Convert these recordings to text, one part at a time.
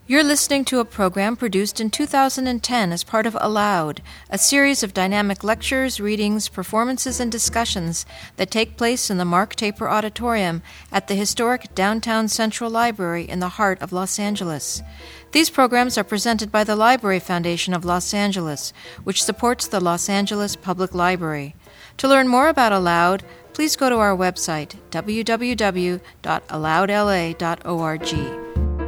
You're listening to a program produced in 2010 as part of Aloud, a series of dynamic lectures, readings, performances, and discussions that take place in the Mark Taper Auditorium at the historic Downtown Central Library in the heart of Los Angeles. These programs are presented by the Library Foundation of Los Angeles, which supports the Los Angeles Public Library. To learn more about Aloud, please go to our website, www.aloudla.org.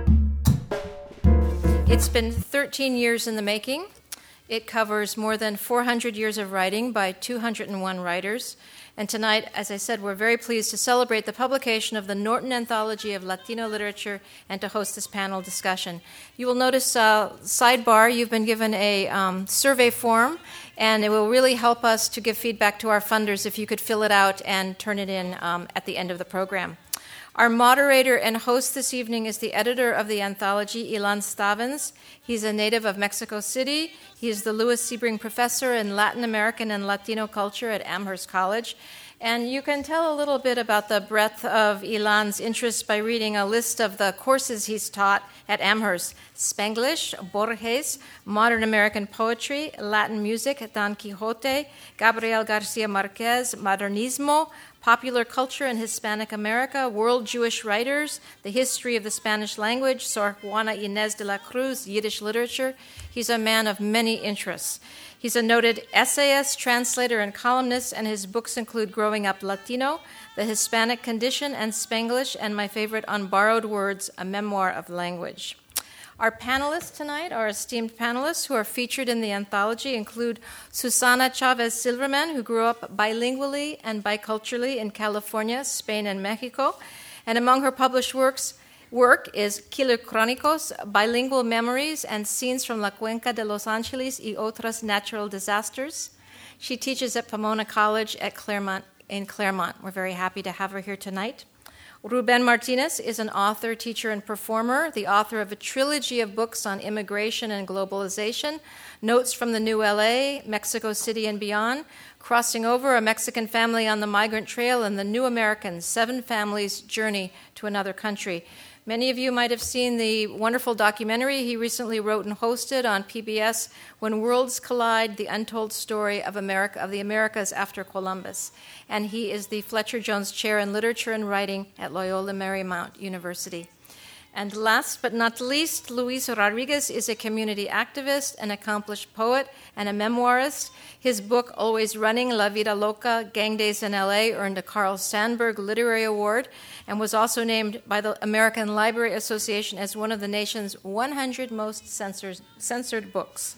It's been 13 years in the making. It covers more than 400 years of writing by 201 writers. And tonight, as I said, we're very pleased to celebrate the publication of the Norton Anthology of Latino Literature and to host this panel discussion. You will notice, sidebar, you've been given a survey form, and it will really help us to give feedback to our funders if you could fill it out and turn it in at the end of the program. Our moderator and host this evening is the editor of the anthology, Ilan Stavans. He's a native of Mexico City. He is the Louis Sebring Professor in Latin American and Latino Culture at Amherst College. And you can tell a little bit about the breadth of Ilan's interests by reading a list of the courses he's taught at Amherst: Spanglish, Borges, Modern American Poetry, Latin Music, Don Quixote, Gabriel Garcia Marquez, Modernismo, Popular Culture in Hispanic America, World Jewish Writers, The History of the Spanish Language, Sor Juana Inés de la Cruz, Yiddish Literature. He's a man of many interests. He's a noted essayist, translator, and columnist, and his books include Growing Up Latino, The Hispanic Condition, and Spanglish, and my favorite, On Borrowed Words, A Memoir of Language. Our panelists tonight, our esteemed panelists who are featured in the anthology, include Susana Chavez Silverman, who grew up bilingually and biculturally in California, Spain, and Mexico. And among her published work is Killer Crónicos, Bilingual Memories and Scenes from La Cuenca de Los Angeles y Otras Natural Disasters. She teaches at Pomona College at Claremont. We're very happy to have her here tonight. Ruben Martinez is an author, teacher, and performer, the author of a trilogy of books on immigration and globalization, Notes from the New LA, Mexico City and Beyond, Crossing Over, A Mexican Family on the Migrant Trail, and The New Americans, 7 Families' Journey to Another Country. Many of you might have seen the wonderful documentary he recently wrote and hosted on PBS, When Worlds Collide, The Untold Story of America, of the Americas After Columbus. And he is the Fletcher Jones Chair in Literature and Writing at Loyola Marymount University. And last but not least, Luis Rodriguez is a community activist, an accomplished poet, and a memoirist. His book, Always Running, La Vida Loca, Gang Days in L.A., earned a Carl Sandburg Literary Award and was also named by the American Library Association as one of the nation's 100 most censored books,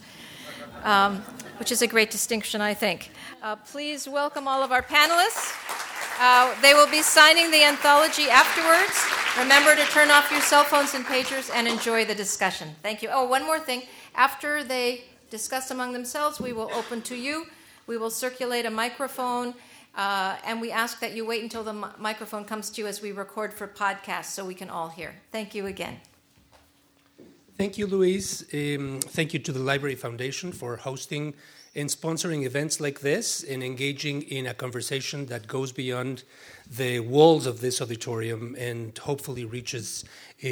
which is a great distinction, I think. Please welcome all of our panelists. They will be signing the anthology afterwards. Remember to turn off your cell phones and pagers and enjoy the discussion. Thank you. Oh, one more thing. After they discuss among themselves, we will open to you. We will circulate a microphone, and we ask that you wait until the microphone comes to you as we record for podcasts so we can all hear. Thank you again. Thank you, Louise. Thank you to the Library Foundation for hosting and sponsoring events like this and engaging in a conversation that goes beyond the walls of this auditorium and hopefully reaches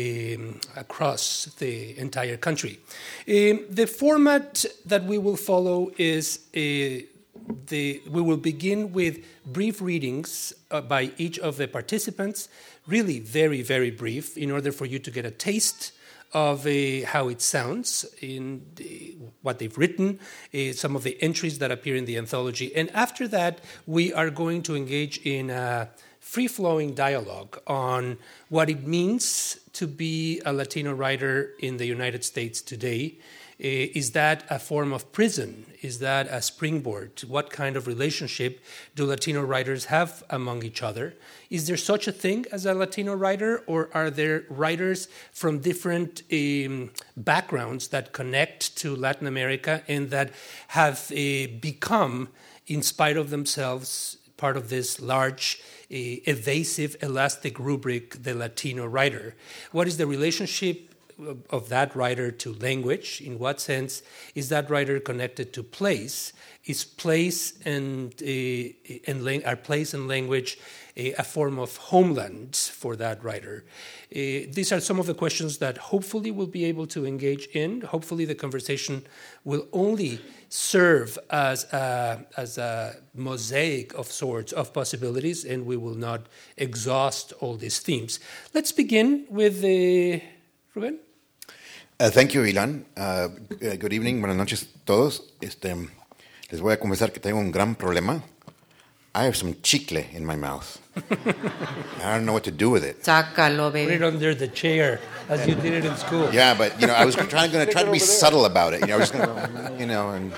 across the entire country. The format that we will follow is we will begin with brief readings by each of the participants, really very, very brief, in order for you to get a taste of how it sounds in what they've written, some of the entries that appear in the anthology. And after that, we are going to engage in a free-flowing dialogue on what it means to be a Latino writer in the United States today. Is that a form of prison? Is that a springboard? What kind of relationship do Latino writers have among each other? Is there such a thing as a Latino writer, or are there writers from different backgrounds that connect to Latin America and that have become, in spite of themselves, part of this large, evasive, elastic rubric, the Latino writer? What is the relationship of that writer to language? In what sense is that writer connected to place? Is place and are place and language a form of homeland for that writer? These are some of the questions that hopefully we'll be able to engage in. Hopefully the conversation will only serve as a mosaic of sorts of possibilities, and we will not exhaust all these themes. Let's begin with Rubén. Thank you, Ilan. Good evening, buenas noches a todos. Les voy a confesar que tengo un gran problema. I have some chicle in my mouth. I don't know what to do with it. Sácalo, baby. Put it under the chair, as you did it in school. Yeah, but I was trying to be subtle about it. I was going to,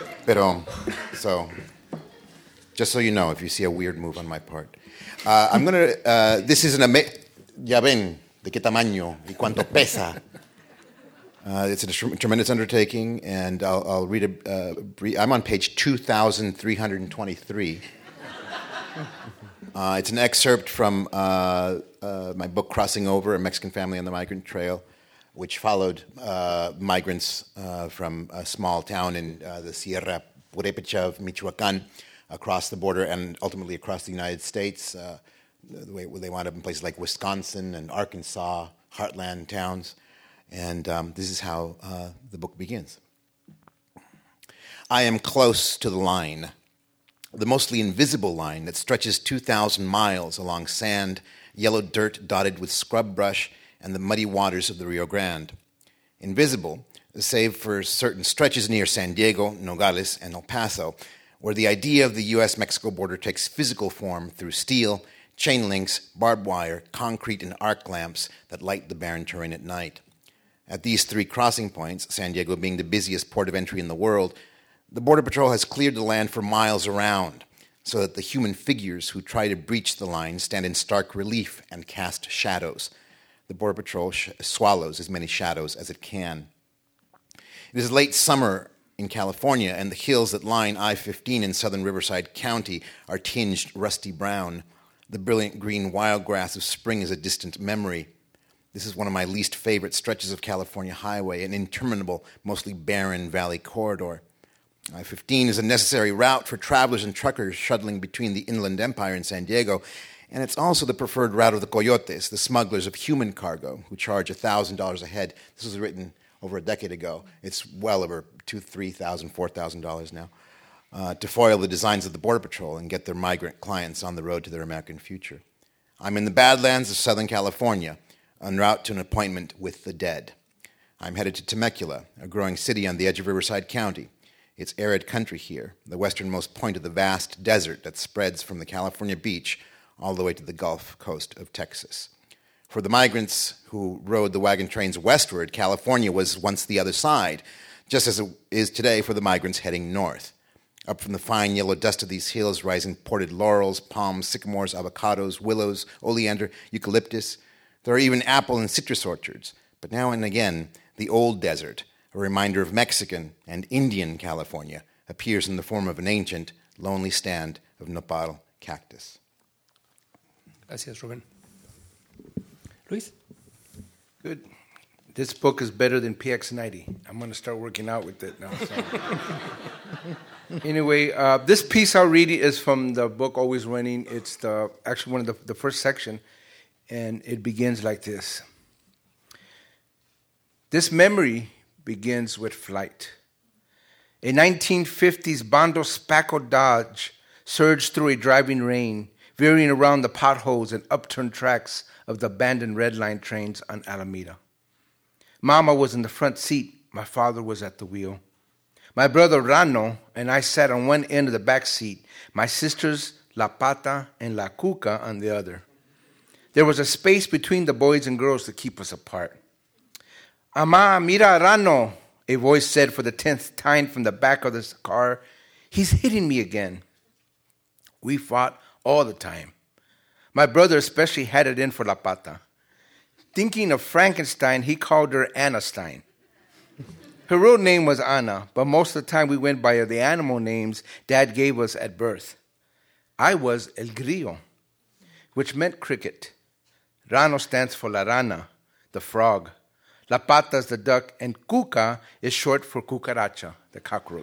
so just so you know, if you see a weird move on my part, I'm going to. This is ya ven de qué tamaño y cuánto pesa. It's a tremendous undertaking, and I'll read I'm on page 2,323. It's an excerpt from my book, Crossing Over, A Mexican Family on the Migrant Trail, which followed migrants from a small town in the Sierra Purépecha of Michoacán across the border and ultimately across the United States. The way they wound up in places like Wisconsin and Arkansas, heartland towns. And this is how the book begins. I am close to the line, the mostly invisible line that stretches 2,000 miles along sand, yellow dirt dotted with scrub brush, and the muddy waters of the Rio Grande. Invisible, save for certain stretches near San Diego, Nogales, and El Paso, where the idea of the U.S.-Mexico border takes physical form through steel, chain links, barbed wire, concrete, and arc lamps that light the barren terrain at night. At these three crossing points, San Diego being the busiest port of entry in the world, the Border Patrol has cleared the land for miles around so that the human figures who try to breach the line stand in stark relief and cast shadows. The Border Patrol swallows as many shadows as it can. It is late summer in California, and the hills that line I-15 in southern Riverside County are tinged rusty brown. The brilliant green wildgrass of spring is a distant memory. This is one of my least favorite stretches of California highway, an interminable, mostly barren valley corridor. I-15 is a necessary route for travelers and truckers shuttling between the Inland Empire and San Diego, and it's also the preferred route of the coyotes, the smugglers of human cargo, who charge $1,000 a head. This was written over a decade ago. It's well over $2,000, $3,000, $4,000 now, to foil the designs of the Border Patrol and get their migrant clients on the road to their American future. I'm in the Badlands of Southern California, en route to an appointment with the dead. I'm headed to Temecula, a growing city on the edge of Riverside County. It's arid country here, the westernmost point of the vast desert that spreads from the California beach all the way to the Gulf Coast of Texas. For the migrants who rode the wagon trains westward, California was once the other side, just as it is today for the migrants heading north. Up from the fine yellow dust of these hills rise imported laurels, palms, sycamores, avocados, willows, oleander, eucalyptus. There are even apple and citrus orchards, but now and again, the old desert, a reminder of Mexican and Indian California, appears in the form of an ancient, lonely stand of nopal cactus. Gracias, Rubén. Luis? Good. This book is better than PX90. I'm going to start working out with it now. So. Anyway, this piece I'll read is from the book Always Running. It's actually one of the first section, and it begins like this. This memory begins with flight. A 1950s Bondo Spaco Dodge surged through a driving rain, veering around the potholes and upturned tracks of the abandoned Red Line trains on Alameda. Mama was in the front seat. My father was at the wheel. My brother Rano and I sat on one end of the back seat, my sisters La Pata and La Cuca on the other. There was a space between the boys and girls to keep us apart. Ama, mira Rano, a voice said for the 10th time from the back of the car. He's hitting me again. We fought all the time. My brother especially had it in for La Pata. Thinking of Frankenstein, he called her Anna Stein. Her real name was Anna, but most of the time we went by the animal names Dad gave us at birth. I was El Grillo, which meant cricket. Rano stands for La Rana, the frog. La pata is the duck, and cuca is short for cucaracha, the cockroach.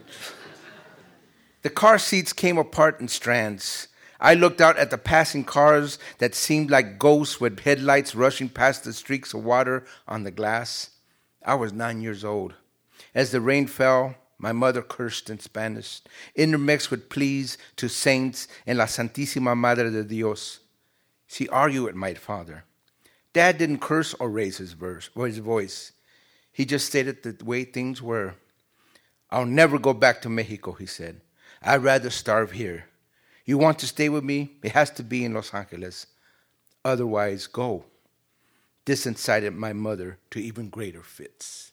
The car seats came apart in strands. I looked out at the passing cars that seemed like ghosts with headlights rushing past the streaks of water on the glass. I was 9 years old. As the rain fell, my mother cursed in Spanish, intermixed with pleas to saints and La Santísima Madre de Dios. She argued with my father. Dad didn't curse or raise his voice. He just stated the way things were. I'll never go back to Mexico, he said. I'd rather starve here. You want to stay with me? It has to be in Los Angeles. Otherwise, go. This incited my mother to even greater fits.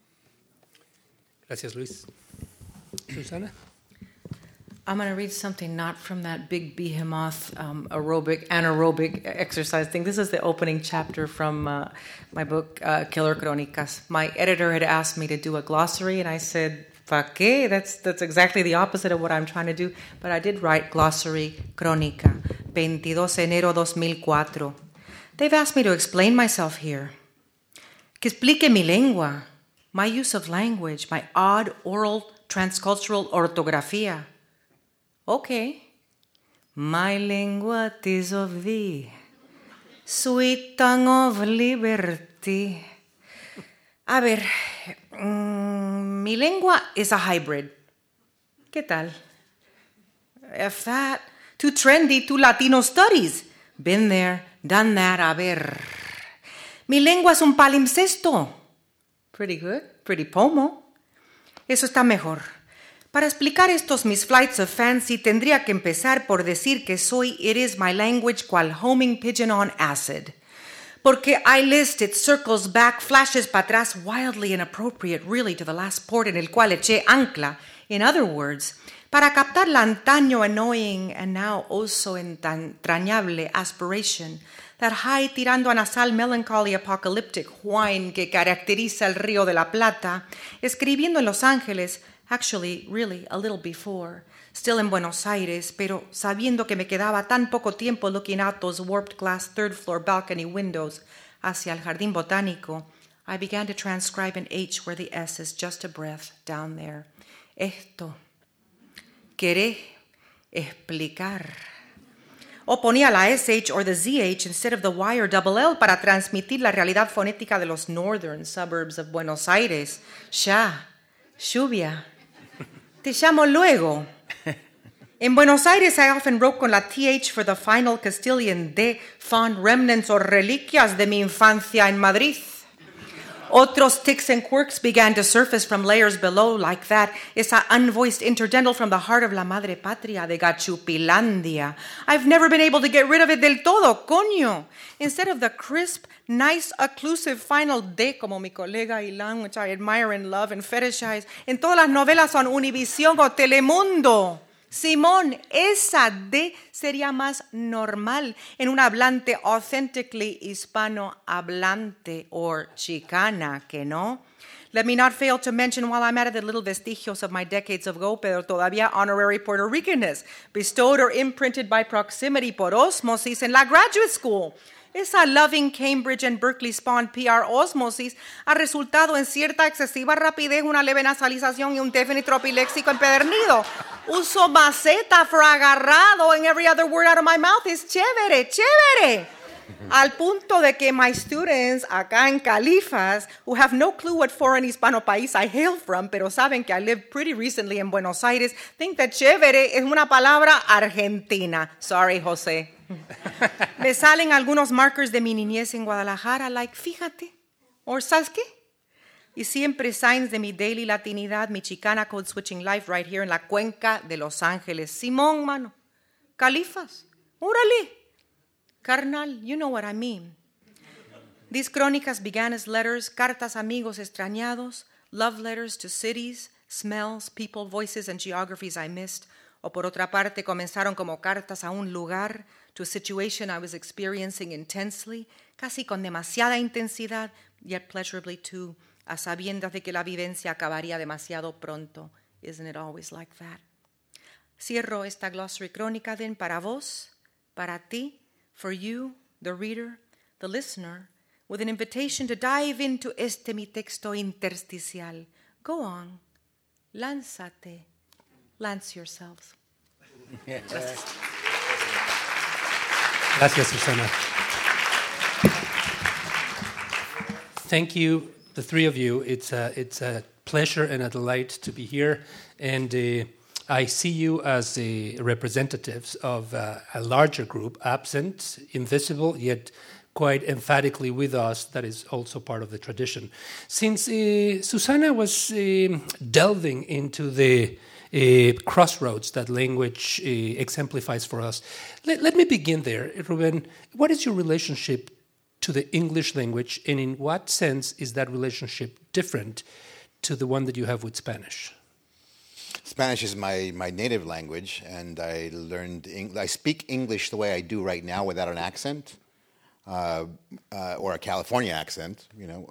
Gracias, Luis. Susana? I'm going to read something not from that big behemoth anaerobic exercise thing. This is the opening chapter from my book, Killer Crónicas. My editor had asked me to do a glossary, and I said, ¿pa qué? That's exactly the opposite of what I'm trying to do. But I did write Glossary Crónica, 22 enero 2004. They've asked me to explain myself here. Que explique mi lengua, my use of language, my odd oral transcultural ortografía. Okay. My lengua tis of thee, sweet tongue of liberty. A ver, mi lengua is a hybrid. ¿Qué tal? If that, too trendy, too Latino studies. Been there, done that, a ver. Mi lengua es un palimpsesto. Pretty good, pretty pomo. Eso está mejor. Para explicar estos mis flights of fancy, tendría que empezar por decir que it is my language cual homing pigeon on acid. Porque I list, it circles back, flashes para atrás, wildly inappropriate, really, to the last port en el cual eché ancla. In other words, para captar la antaño annoying and now also entrañable aspiration, that high tirando a nasal melancholy apocalyptic whine que caracteriza el Río de la Plata, escribiendo en Los Ángeles, actually, really, a little before, still in Buenos Aires, pero sabiendo que me quedaba tan poco tiempo looking out those warped glass third-floor balcony windows hacia el Jardín Botánico, I began to transcribe an H where the S is just a breath down there. Esto. Querer. Explicar. O ponía la SH or the ZH instead of the Y or double L para transmitir la realidad fonética de los northern suburbs of Buenos Aires. Lluvia. Te llamo luego. In Buenos Aires, I often wrote con la TH for the final Castilian D, fond remnants or reliquias de mi infancia en Madrid. Otros tics and quirks began to surface from layers below like that, esa unvoiced interdental from the heart of la madre patria de Gachupilandia. I've never been able to get rid of it del todo, coño. Instead of the crisp, nice, occlusive final D como mi colega Ilan, which I admire and love and fetishize, en todas las novelas on Univisión o Telemundo. Simón, esa D sería más normal en un hablante authentically hispano-hablante or chicana, que no? Let me not fail to mention while I'm at it the little vestigios of my decades ago, pero todavía honorary Puerto Ricanness, bestowed or imprinted by proximity por osmosis en la graduate school. Esa loving Cambridge and Berkeley spawned PR osmosis ha resultado en cierta excesiva rapidez, una leve nasalización y un definite tropiléxico empedernido. Uso maceta for agarrado and every other word out of my mouth is chévere, chévere. Al punto de que my students acá en Califas, who have no clue what foreign hispano país I hail from, pero saben que I lived pretty recently in Buenos Aires, think that chévere es una palabra argentina. Sorry, José. Me salen algunos markers de mi niñez en Guadalajara, like, fíjate, or ¿sabes qué? Y siempre signs de mi daily latinidad, mi chicana code switching life right here en la cuenca de Los Ángeles. Simón, mano, Califas, órale, carnal, you know what I mean. These crónicas began as letters, cartas amigos extrañados, love letters to cities, smells, people, voices, and geographies I missed. O por otra parte, comenzaron como cartas a un lugar, to a situation I was experiencing intensely, casi con demasiada intensidad, yet pleasurably too, a sabiendas de que la vivencia acabaría demasiado pronto. Isn't it always like that? Cierro esta glossary crónica para vos, para ti, for you, the reader, the listener, with an invitation to dive into este mi texto intersticial. Go on. Lánzate. Lance yourselves. Gracias, Susana. Thank you, the three of you. It's a pleasure and a delight to be here. And I see you as representatives of a larger group, absent, invisible, yet quite emphatically with us, that is also part of the tradition. Since Susana was delving into the crossroads that language exemplifies for us, let me begin there. Ruben, what is your relationship to the English language, and in what sense is that relationship different to the one that you have with Spanish? Spanish is my native language, and I speak English the way I do right now without an accent. Or a California accent,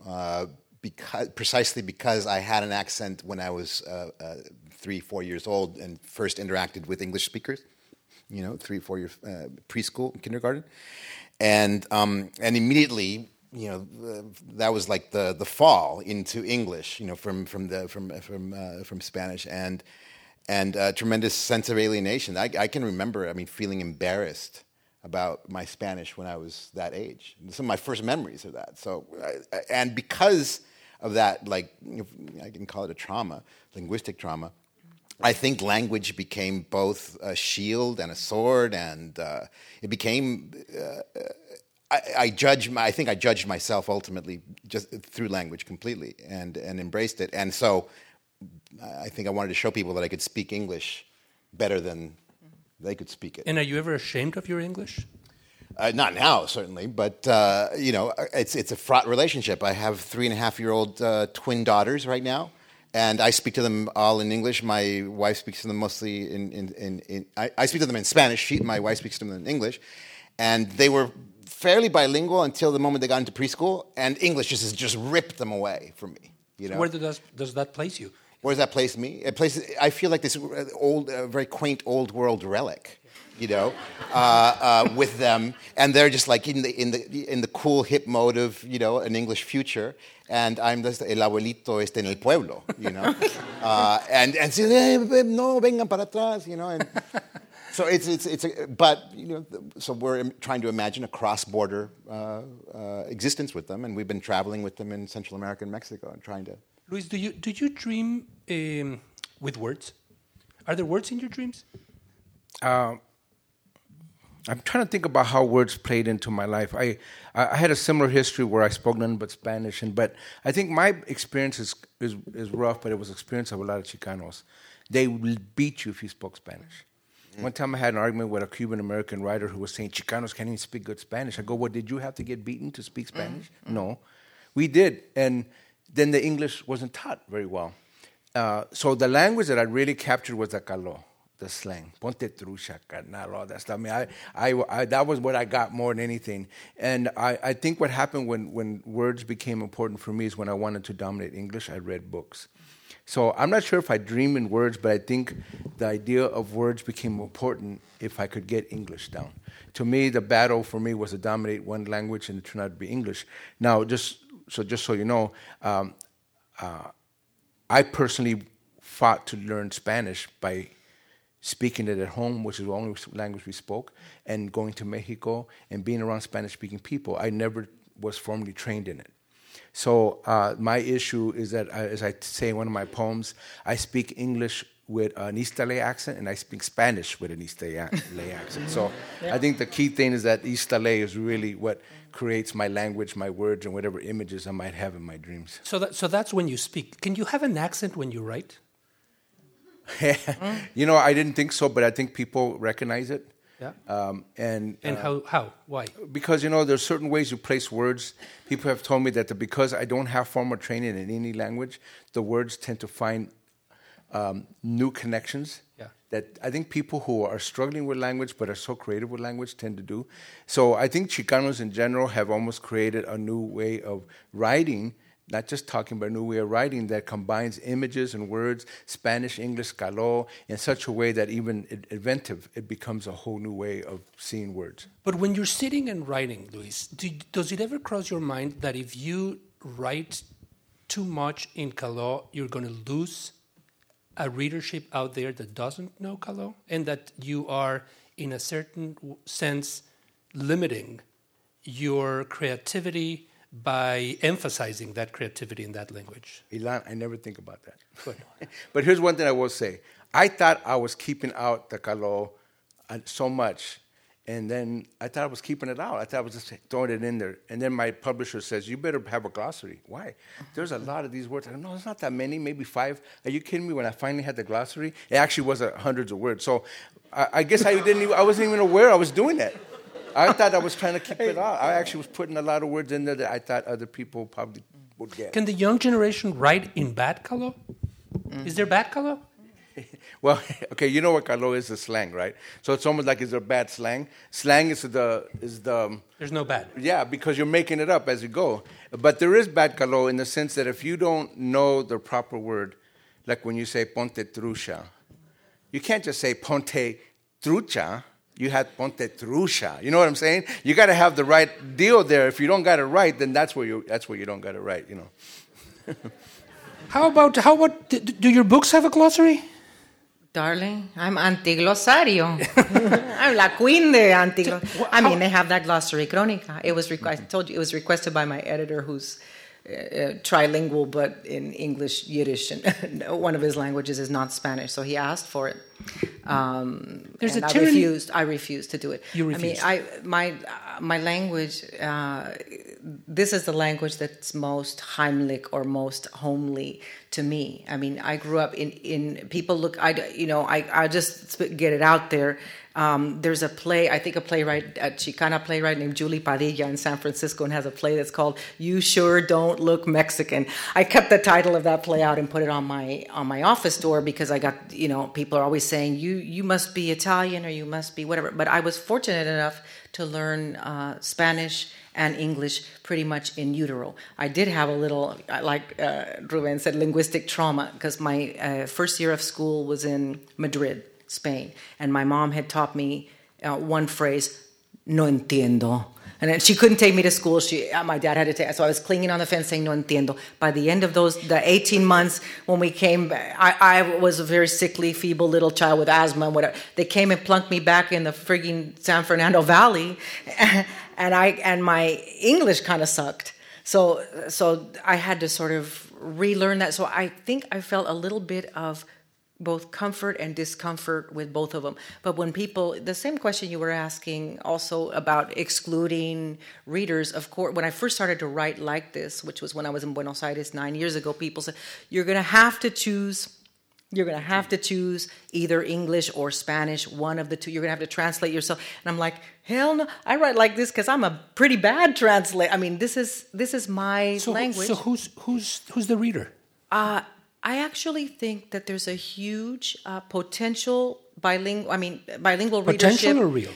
precisely because I had an accent when I was 3-4 years old and first interacted with English speakers, 3-4 years preschool, kindergarten, and immediately, that was like the fall into English, from Spanish, and a tremendous sense of alienation. I can remember, feeling embarrassed about my Spanish when I was that age. Some of my first memories of that. So, and because of that, I can call it a trauma, linguistic trauma, I think language became both a shield and a sword, and it became. I think I judged myself ultimately just through language completely, and embraced it. And so, I think I wanted to show people that I could speak English better than they could speak it. And are you ever ashamed of your English? Not now, certainly, but it's a fraught relationship. I have 3.5-year-old twin daughters right now, and I speak to them all in English. My wife speaks to them mostly I speak to them in Spanish. My wife speaks to them in English, and they were fairly bilingual until the moment they got into preschool, and English just ripped them away from me. So where does that place you? Where does that place me? I feel like this old, very quaint old world relic, with them, and they're just like in the cool hip mode of an English future, and I'm just el abuelito en el pueblo, and say no vengan para atrás, and so so we're trying to imagine a cross-border existence with them, and we've been traveling with them in Central America and Mexico and trying to. Luis, do you dream with words? Are there words in your dreams? I'm trying to think about how words played into my life. I had a similar history where I spoke none but Spanish, but I think my experience is rough, but it was the experience of a lot of Chicanos. They will beat you if you spoke Spanish. One time I had an argument with a Cuban-American writer who was saying, Chicanos can't even speak good Spanish. I go, well, did you have to get beaten to speak Spanish? No. We did, and then the English wasn't taught very well. So the language that I really captured was the caló, the slang. Ponte trucha, carnal, all that stuff. I that was what I got more than anything. And I think what happened when words became important for me is when I wanted to dominate English, I read books. So I'm not sure if I dream in words, but I think the idea of words became important if I could get English down. To me, the battle for me was to dominate one language, and it turned out to be English. Now, just so you know, I personally fought to learn Spanish by speaking it at home, which is the only language we spoke, and going to Mexico and being around Spanish-speaking people. I never was formally trained in it. So my issue is that, as I say in one of my poems, I speak English with an East LA accent, and I speak Spanish with an East LA accent. So I think the key thing is that East LA is really what creates my language, my words, and whatever images I might have in my dreams. So that's when you speak. Can you have an accent when you write? I didn't think so, but I think people recognize it. Yeah. And how? Why? Because, there's certain ways you place words. People have told me that because I don't have formal training in any language, the words tend to find new connections. Yeah. That I think people who are struggling with language but are so creative with language tend to do. So I think Chicanos in general have almost created a new way of writing not just talking, but a new way of writing that combines images and words, Spanish, English, caló, in such a way that even inventive, it becomes a whole new way of seeing words. But when you're sitting and writing, Luis, does it ever cross your mind that if you write too much in caló, you're going to lose a readership out there that doesn't know caló, and that you are, in a certain sense, limiting your creativity by emphasizing that creativity in that language? Ilan, I never think about that. But here's one thing I will say. I thought I was keeping out the caló so much, and then I thought I was keeping it out. I thought I was just throwing it in there. And then my publisher says, you better have a glossary. Why? There's a lot of these words. I go, no, it's not that many, maybe 5. Are you kidding me? When I finally had the glossary, it actually was hundreds of words. So I guess I wasn't even aware I was doing that. I thought I was trying to keep it out. I actually was putting a lot of words in there that I thought other people probably would get. Can the young generation write in bad caló? Is there bad caló? Well, okay, you know what caló is, the slang, right? So it's almost like, is there bad slang? Slang is the... There's no bad. Yeah, because you're making it up as you go. But there is bad caló in the sense that if you don't know the proper word, like when you say ponte trucha, you can't just say ponte trucha. You had ponte trucha. You know what I'm saying? You got to have the right deal there. If you don't got it right, then that's where you don't got it right. You know. How about? Do your books have a glossary? Darling, I'm anti-glossario. I'm la queen de anti-glossario. I mean, they have that glossary Crónica. I told you, it was requested by my editor, who's trilingual, but in English, Yiddish, and one of his languages is not Spanish, so he asked for it. I refused to do it. You refused. I mean, my language. This is the language that's most Heimlich or most homely to me. I mean, I grew up in people look. I just get it out there. There's a play, I think a Chicana playwright named Julie Padilla in San Francisco, and has a play that's called "You Sure Don't Look Mexican." I kept the title of that play out and put it on my office door because I got, people are always saying you must be Italian or you must be whatever. But I was fortunate enough to learn Spanish and English pretty much in utero. I did have a little, like Ruben said, linguistic trauma, because my first year of school was in Madrid, Spain, and my mom had taught me one phrase, no entiendo. And then she couldn't take me to school. My dad had to take, so I was clinging on the fence saying no entiendo. By the end of the 18 months when we came, I was a very sickly, feeble little child with asthma and whatever. They came and plunked me back in the frigging San Fernando Valley, and my English kind of sucked. So I had to sort of relearn that. So I think I felt a little bit of both comfort and discomfort with both of them. But when the same question you were asking also about excluding readers, of course, when I first started to write like this, which was when I was in Buenos Aires 9 years ago, people said, you're going to have to choose either English or Spanish, one of the two. You're going to have to translate yourself. And I'm like, hell no, I write like this because I'm a pretty bad translator. I mean, this is my language. So who's the reader? I actually think that there's a huge potential bilingual readership. Potential or real?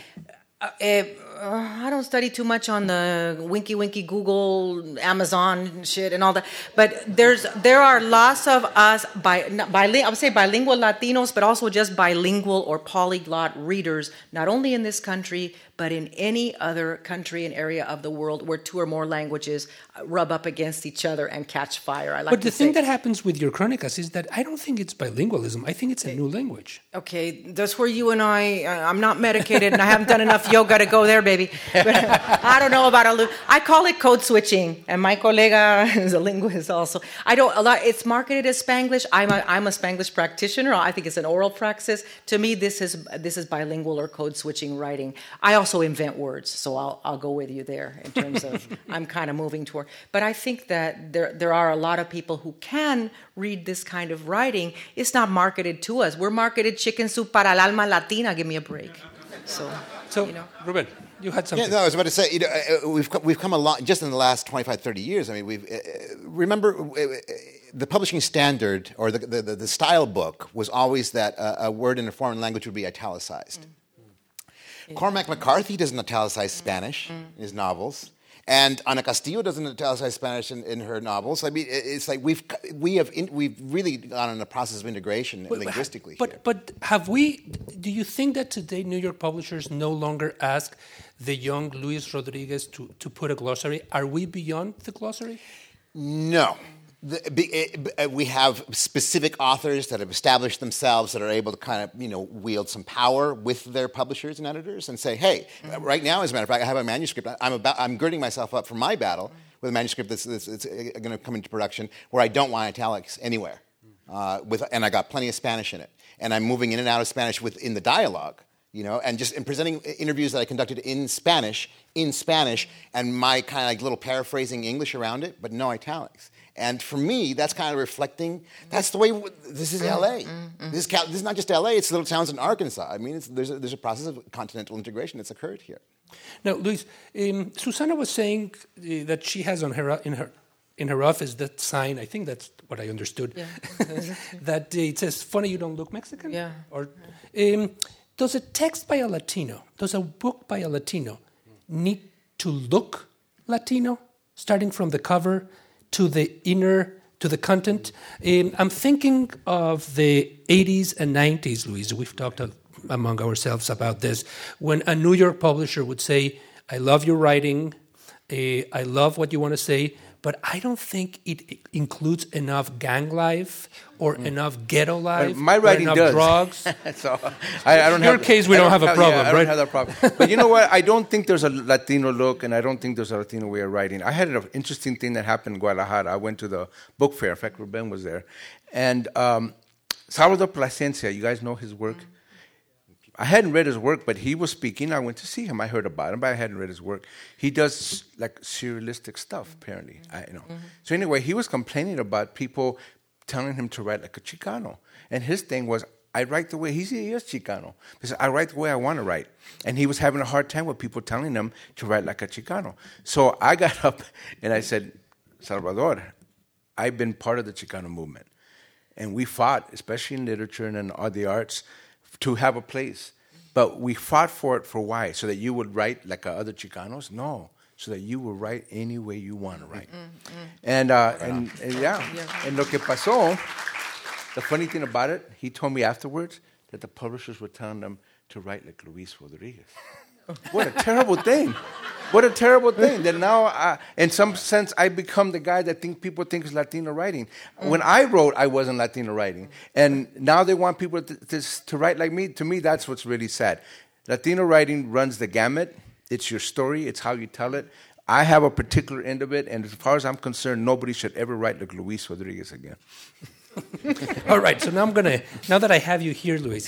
I don't study too much on the winky Google, Amazon shit and all that. But there are lots of us I would say bilingual Latinos, but also just bilingual or polyglot readers, not only in this country, but in any other country and area of the world where two or more languages rub up against each other and catch fire. But the thing that happens with your Crónicas is that I don't think it's bilingualism. I think it's a new language. Okay, that's where you and I'm not medicated and I haven't done enough yoga to go there, baby. But I don't know about I call it code switching, and my colega is a linguist also. It's marketed as Spanglish. I'm a Spanglish practitioner. I think it's an oral praxis. To me, this is bilingual or code switching writing. I also invent words, so I'll go with you there in terms of I'm kind of moving toward. But I think that there are a lot of people who can read this kind of writing. It's not marketed to us. We're marketed chicken soup para el alma latina. Give me a break. So Ruben, you had something. Yeah, no, I was about to say, we've come a lot just in the last 25, 30 years. I mean, remember the publishing standard or the style book was always that a word in a foreign language would be italicized. Cormac McCarthy doesn't italicize Spanish in his novels. And Ana Castillo doesn't italicize Spanish in her novels. I mean, it's like we've really gone on a process of integration linguistically. But have we? Do you think that today New York publishers no longer ask the young Luis Rodriguez to put a glossary? Are we beyond the glossary? No. We have specific authors that have established themselves that are able to kind of, wield some power with their publishers and editors and say, hey, right now, as a matter of fact, I have a manuscript. I'm girding myself up for my battle with a manuscript that's going to come into production where I don't want italics anywhere. And I got plenty of Spanish in it. And I'm moving in and out of Spanish within the dialogue. And presenting interviews that I conducted in Spanish, and my kind of like little paraphrasing English around it, but no italics. And for me, that's kind of reflecting, that's the way, this is LA. This is not just LA, it's little towns in Arkansas. I mean, there's a process of continental integration that's occurred here. Now, Luis, Susana was saying that she has in her office that sign, I think that's what I understood, that it says, funny you don't look Mexican? Yeah. Or, does a text by a Latino, does a book by a Latino need to look Latino, starting from the cover to the to the content? I'm thinking of the 80s and 90s, Luis. We've talked among ourselves about this. When a New York publisher would say, I love your writing, I love what you want to say, but I don't think it includes enough gang life or enough ghetto life. My writing or enough does. Drugs. So I don't In your case, we don't have a problem, I right? don't have that problem. But you know what? I don't think there's a Latino look, and I don't think there's a Latino way of writing. I had an interesting thing that happened in Guadalajara. I went to the book fair. In fact, Ruben was there. And Salvador Plasencia, you guys know his work? I hadn't read his work, but he was speaking. I went to see him. I heard about him, but I hadn't read his work. He does like surrealistic stuff, apparently. So anyway, he was complaining about people telling him to write like a Chicano. And his thing was, I write the way, he is Chicano. He said, I write the way I want to write. And he was having a hard time with people telling him to write like a Chicano. So I got up and I said, Salvador, I've been part of the Chicano movement. And we fought, especially in literature and in all the arts, to have a place. But we fought for it for why? So that you would write like other Chicanos? No. So that you will write any way you want to write. And lo que pasó, the funny thing about it, he told me afterwards that the publishers were telling them to write like Luis Rodriguez. What a terrible thing. What a terrible thing. That now, in some sense, I become the guy that people think is Latino writing. When I wrote, I wasn't Latino writing. And now they want people to write like me. To me, that's what's really sad. Latino writing runs the gamut. It's your story. It's how you tell it. I have a particular end of it. And as far as I'm concerned, nobody should ever write like Luis Rodriguez again. All right. So now now that I have you here, Luis,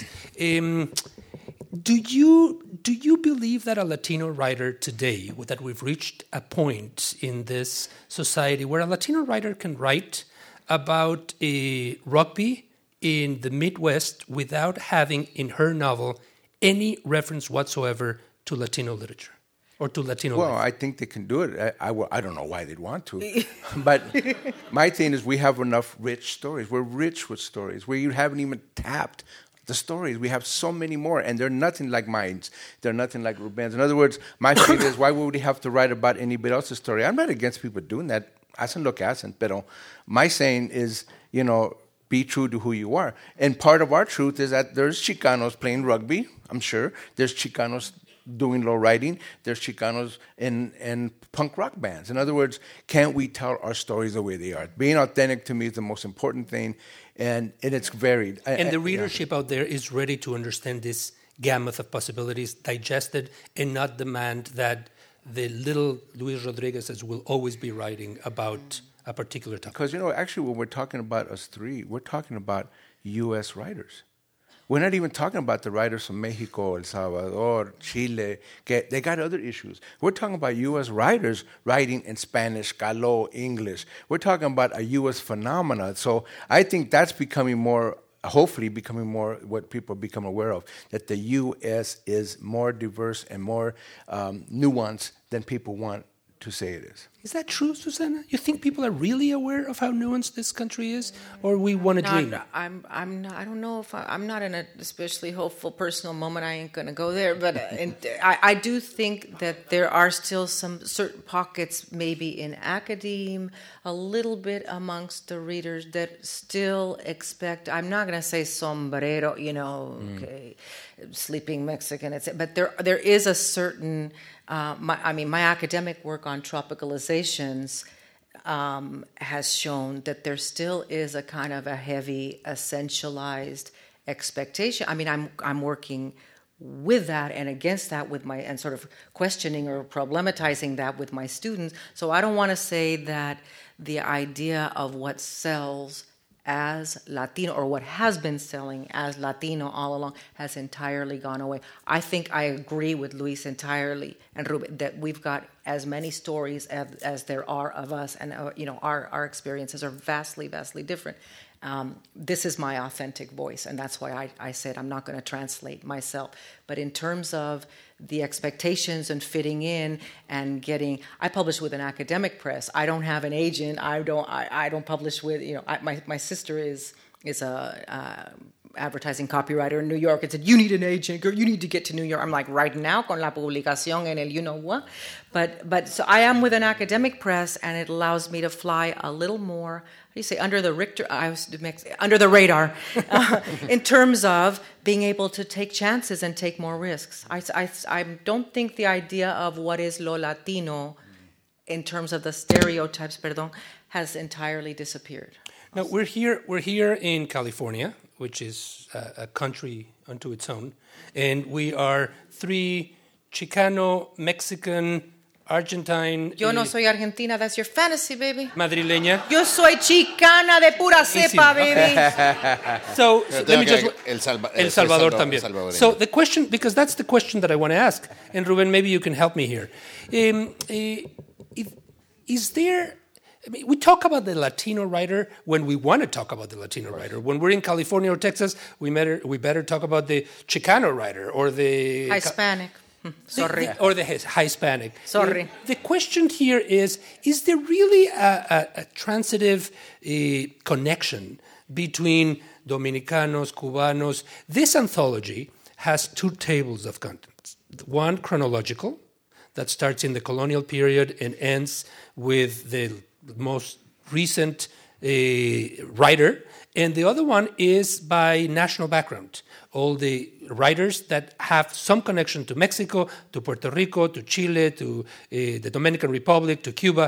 do you believe that a Latino writer today, that we've reached a point in this society where a Latino writer can write about rugby in the Midwest without having in her novel any reference whatsoever to Latino literature or to Latino life? I think they can do it. I don't know why they'd want to. But my thing is we have enough rich stories. We're rich with stories where you haven't even tapped the stories. We have so many more, and they're nothing like mine. They're nothing like Ruben's. In other words, my thing is, why would we have to write about anybody else's story? I'm not against people doing that. Hacen lo que hacen. Pero my saying is, be true to who you are. And part of our truth is that there's Chicanos playing rugby, I'm sure. There's Chicanos doing low riding. There's Chicanos in punk rock bands. In other words, can't we tell our stories the way they are? Being authentic to me is the most important thing, and it's varied. And the readership out there is ready to understand this gamut of possibilities, digested, and not demand that the little Luis Rodriguez's will always be writing about a particular topic. Because, actually when we're talking about us three, we're talking about U.S. writers. We're not even talking about the writers from Mexico, El Salvador, Chile. They got other issues. We're talking about U.S. writers writing in Spanish, Galo, English. We're talking about a U.S. phenomena. So I think that's becoming more, hopefully becoming more what people become aware of, that the U.S. is more diverse and more nuanced than people want to say it is. Is that true, Susana? You think people are really aware of how nuanced this country is, or we want to dream? I'm not, I don't know if I'm not in a especially hopeful personal moment. I ain't going to go there, but I do think that there are still some certain pockets, maybe in academe, a little bit amongst the readers that still expect. I'm not going to say sombrero, okay, sleeping Mexican, but there is a certain. My academic work on tropicalizations has shown that there still is a kind of a heavy essentialized expectation. I mean, I'm working with that and against that and sort of questioning or problematizing that with my students. So I don't want to say that the idea of what sells as Latino, or what has been selling as Latino all along, has entirely gone away. I think I agree with Luis entirely and Ruben that we've got as many stories as there are of us, and our experiences are vastly, vastly different. This is my authentic voice, and that's why I said I'm not going to translate myself. But in terms of the expectations and fitting in and getting, I publish with an academic press. I don't have an agent. I don't publish with, my sister is a advertising copywriter in New York and said, you need an agent, girl, you need to get to New York. I'm like, right now, con la publicación en el you know what. But so I am with an academic press, and it allows me to fly a little more, how do you say, under the radar, in terms of being able to take chances and take more risks. I don't think the idea of what is lo Latino in terms of the stereotypes, has entirely disappeared. Now, we're here in California, which is a country unto its own, and we are three Chicano, Mexican, Argentine. Yo no soy Argentina, that's your fantasy, baby. Madrileña. Yo soy chicana de pura cepa, baby. So let me just. El Salvador también. So the question, because that's the question that I want to ask, and Ruben, maybe you can help me here. Is there? I mean, we talk about the Latino writer when we want to talk about the Latino writer. When we're in California or Texas, we better talk about the Chicano writer or the Hispanic. Sorry. Or the Hispanic. Sorry. The question here is there really a transitive connection between Dominicanos, Cubanos? This anthology has two tables of contents. One chronological, that starts in the colonial period and ends with the most recent writer, and the other one is by national background. All the writers that have some connection to Mexico, to Puerto Rico, to Chile, to the Dominican Republic, to Cuba.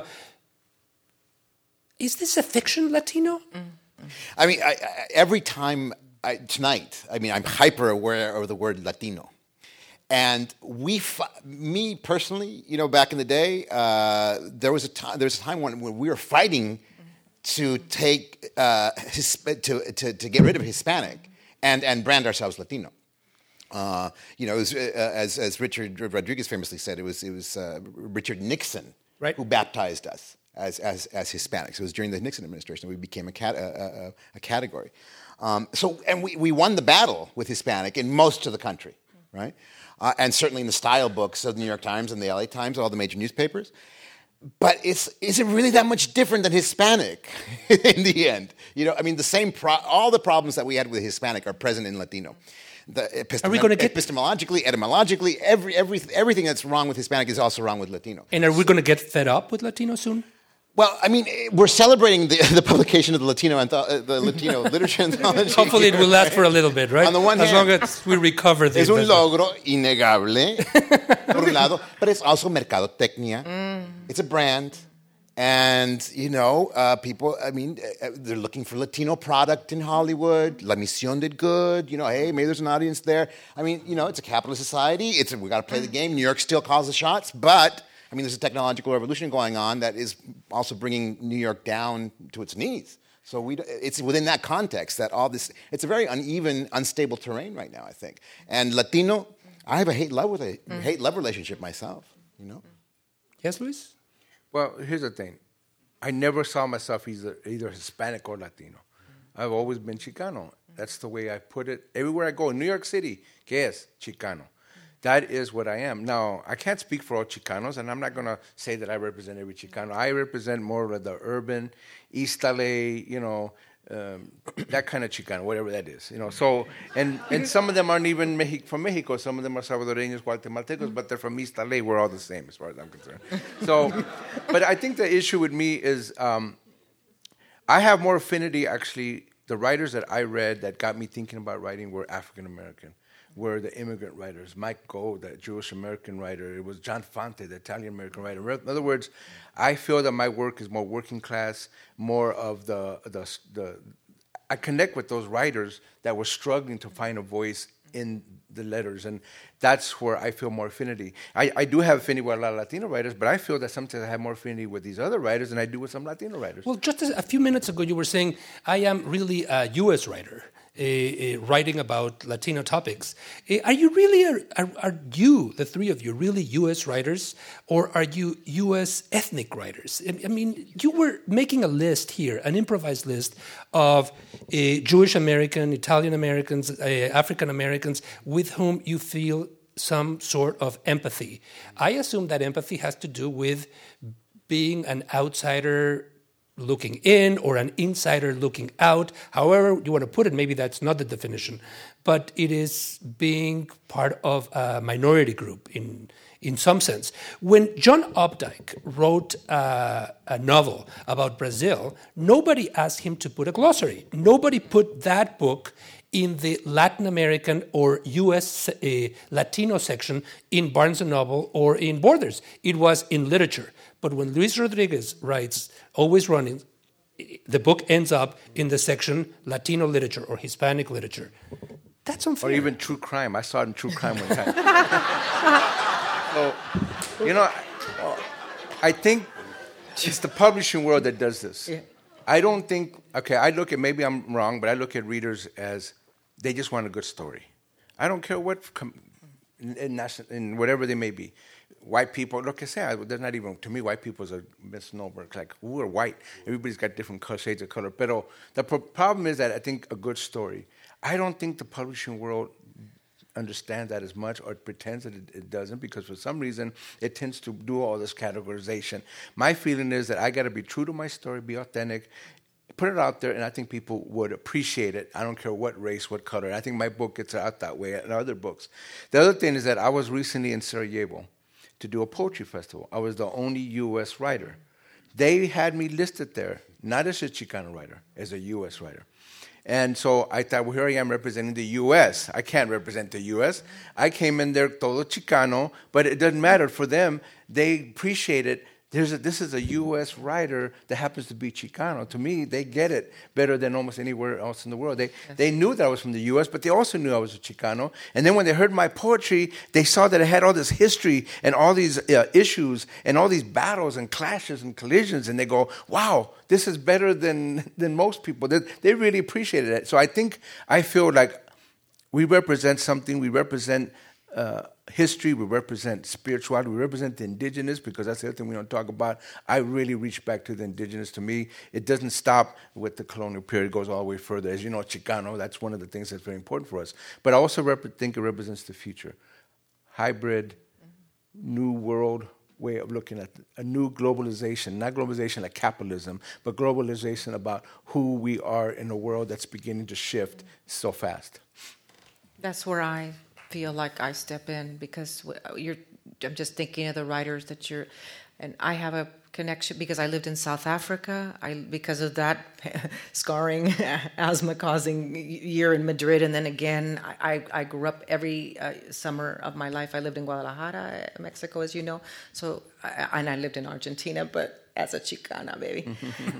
Is this a fiction Latino? I mean, every time tonight, I'm hyper aware of the word Latino. And me personally, back in the day, there was a time when we were fighting to take to get rid of Hispanic and brand ourselves Latino. It was, as Richard Rodriguez famously said, it was Richard Nixon who baptized us as Hispanics. It was during the Nixon administration that we became a category. And we won the battle with Hispanic in most of the country, right? And certainly in the style books of the New York Times and the LA Times, all the major newspapers. But is it really that much different than Hispanic in the end? All the problems that we had with Hispanic are present in Latino. Are we going to get epistemologically, etymologically, everything that's wrong with Hispanic is also wrong with Latino. And are we going to get fed up with Latino soon? Well, we're celebrating the publication of the Latino literature anthology. Hopefully, it will last for a little bit, right? On the one hand, as long as we recover this. Es un logro innegable, por un lado, but it's also mercadotecnia. It's a brand, and people. They're looking for Latino product in Hollywood. La Misión did good. Hey, maybe there's an audience there. It's a capitalist society. We got to play the game. New York still calls the shots, but. There's a technological revolution going on that is also bringing New York down to its knees. So it's within that context that all this, it's a very uneven, unstable terrain right now, I think. And Latino, I have a hate-love relationship myself, Yes, Luis? Well, here's the thing. I never saw myself either Hispanic or Latino. I've always been Chicano. That's the way I put it. Everywhere I go, in New York City, ¿qué es? Chicano. That is what I am. Now, I can't speak for all Chicanos, and I'm not going to say that I represent every Chicano. I represent more of the urban, East LA, that kind of Chicano, whatever that is. So, and some of them aren't even from Mexico. Some of them are Salvadoreños, Guatemaltecos, but they're from East LA. We're all the same as far as I'm concerned. So, but I think the issue with me is I have more affinity, actually. The writers that I read that got me thinking about writing were African-American, were the immigrant writers. Mike Goh, the Jewish-American writer. It was John Fante, the Italian-American writer. In other words, I feel that my work is more working class, more of the I connect with those writers that were struggling to find a voice in the letters, and that's where I feel more affinity. I do have affinity with a lot of Latino writers, but I feel that sometimes I have more affinity with these other writers than I do with some Latino writers. Well, just a few minutes ago, you were saying, I am really a U.S. writer, writing about Latino topics. Are you really, are you, the three of you, really U.S. writers, or are you U.S. ethnic writers? I mean, you were making a list here, an improvised list of Jewish American, Italian Americans, African Americans with whom you feel some sort of empathy. I assume that empathy has to do with being an outsider looking in or an insider looking out. However you want to put it, maybe that's not the definition, but it is being part of a minority group in some sense. When John Updike wrote a novel about Brazil, nobody asked him to put a glossary. Nobody put that book in the Latin American or U.S. Latino section in Barnes & Noble or in Borders. It was in literature. But when Luis Rodriguez writes Always Running, the book ends up in the section Latino literature or Hispanic literature. That's unfair. Or even true crime. I saw it in true crime one time. So, I think it's the publishing world that does this. Yeah. I don't think, I look at, maybe I'm wrong, but I look at readers as they just want a good story. I don't care what, in whatever they may be. White people, look, they're not even, to me, white people is a misnomer. It's like, we're white. Everybody's got different shades of color. But the problem is that I think a good story, I don't think the publishing world understands that as much or pretends that it doesn't, because for some reason it tends to do all this categorization. My feeling is that I got to be true to my story, be authentic, put it out there, and I think people would appreciate it. I don't care what race, what color. I think my book gets out that way and other books. The other thing is that I was recently in Sarajevo to do a poetry festival. I was the only U.S. writer. They had me listed there, not as a Chicano writer, as a U.S. writer. And so I thought, well, here I am representing the U.S. I can't represent the U.S. I came in there todo Chicano, but it doesn't matter. For them, they appreciate it. This is a U.S. writer that happens to be Chicano. To me, they get it better than almost anywhere else in the world. They knew that I was from the U.S., but they also knew I was a Chicano. And then when they heard my poetry, they saw that it had all this history and all these issues and all these battles and clashes and collisions. And they go, wow, this is better than most people. They really appreciated it. So I feel like we represent something. We represent history, we represent spirituality, we represent the indigenous, because that's the other thing we don't talk about. I really reach back to the indigenous. To me, it doesn't stop with the colonial period. It goes all the way further. As you know, Chicano, that's one of the things that's very important for us. But I also think it represents the future. Hybrid, new world way of looking at a new globalization, not globalization like capitalism, but globalization about who we are in a world that's beginning to shift so fast. That's where I feel like I step in, because I'm just thinking of the writers that and I have a connection because I lived in South Africa. Because of that scarring, asthma-causing year in Madrid, and then again, I grew up every summer of my life. I lived in Guadalajara, Mexico, as you know. So, and I lived in Argentina, but as a Chicana, baby.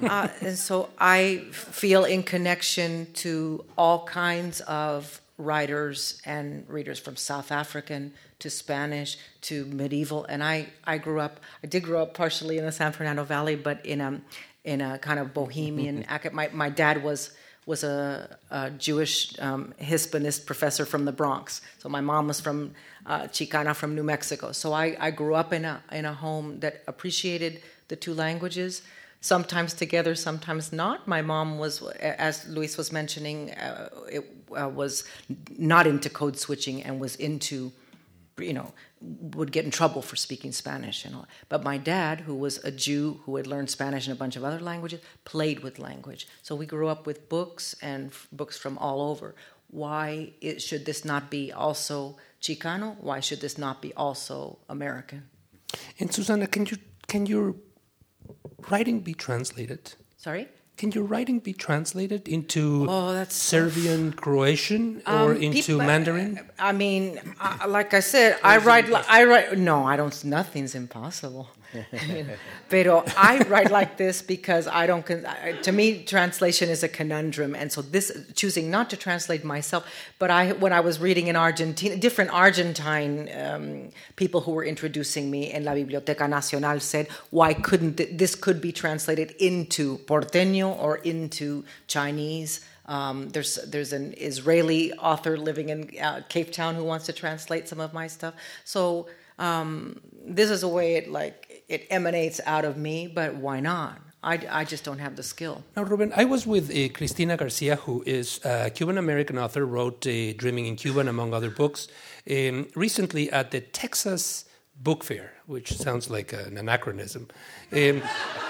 And so I feel in connection to all kinds of writers and readers, from South African to Spanish to medieval. And I did grow up partially in the San Fernando Valley, but in a kind of bohemian. My dad was a Jewish Hispanist professor from the Bronx. So my mom was from Chicana from New Mexico. So I grew up in a home that appreciated the two languages. Sometimes together, sometimes not. My mom was, as Luis was mentioning, was not into code switching and was into would get in trouble for speaking Spanish and all. But my dad, who was a Jew who had learned Spanish and a bunch of other languages, played with language. So we grew up with books and books from all over. Why should this not be also Chicano? Why should this not be also American? And Susana, can your writing be translated? Sorry? Can your writing be translated into that's Serbian, Croatian, or into Mandarin? I mean, like I said, I write. No, I don't. Nothing's impossible. Pero I write like this because I don't. To me, translation is a conundrum, and so choosing not to translate myself. But when I was reading in Argentina, different Argentine people who were introducing me in La Biblioteca Nacional said, "Why couldn't this could be translated into Porteño or into Chinese?" There's an Israeli author living in Cape Town who wants to translate some of my stuff. So this is a way it emanates out of me, but why not? I just don't have the skill. Now, Ruben, I was with Cristina Garcia, who is a Cuban-American author, wrote Dreaming in Cuba, among other books, recently at the Texas Book Fair, which sounds like an anachronism. And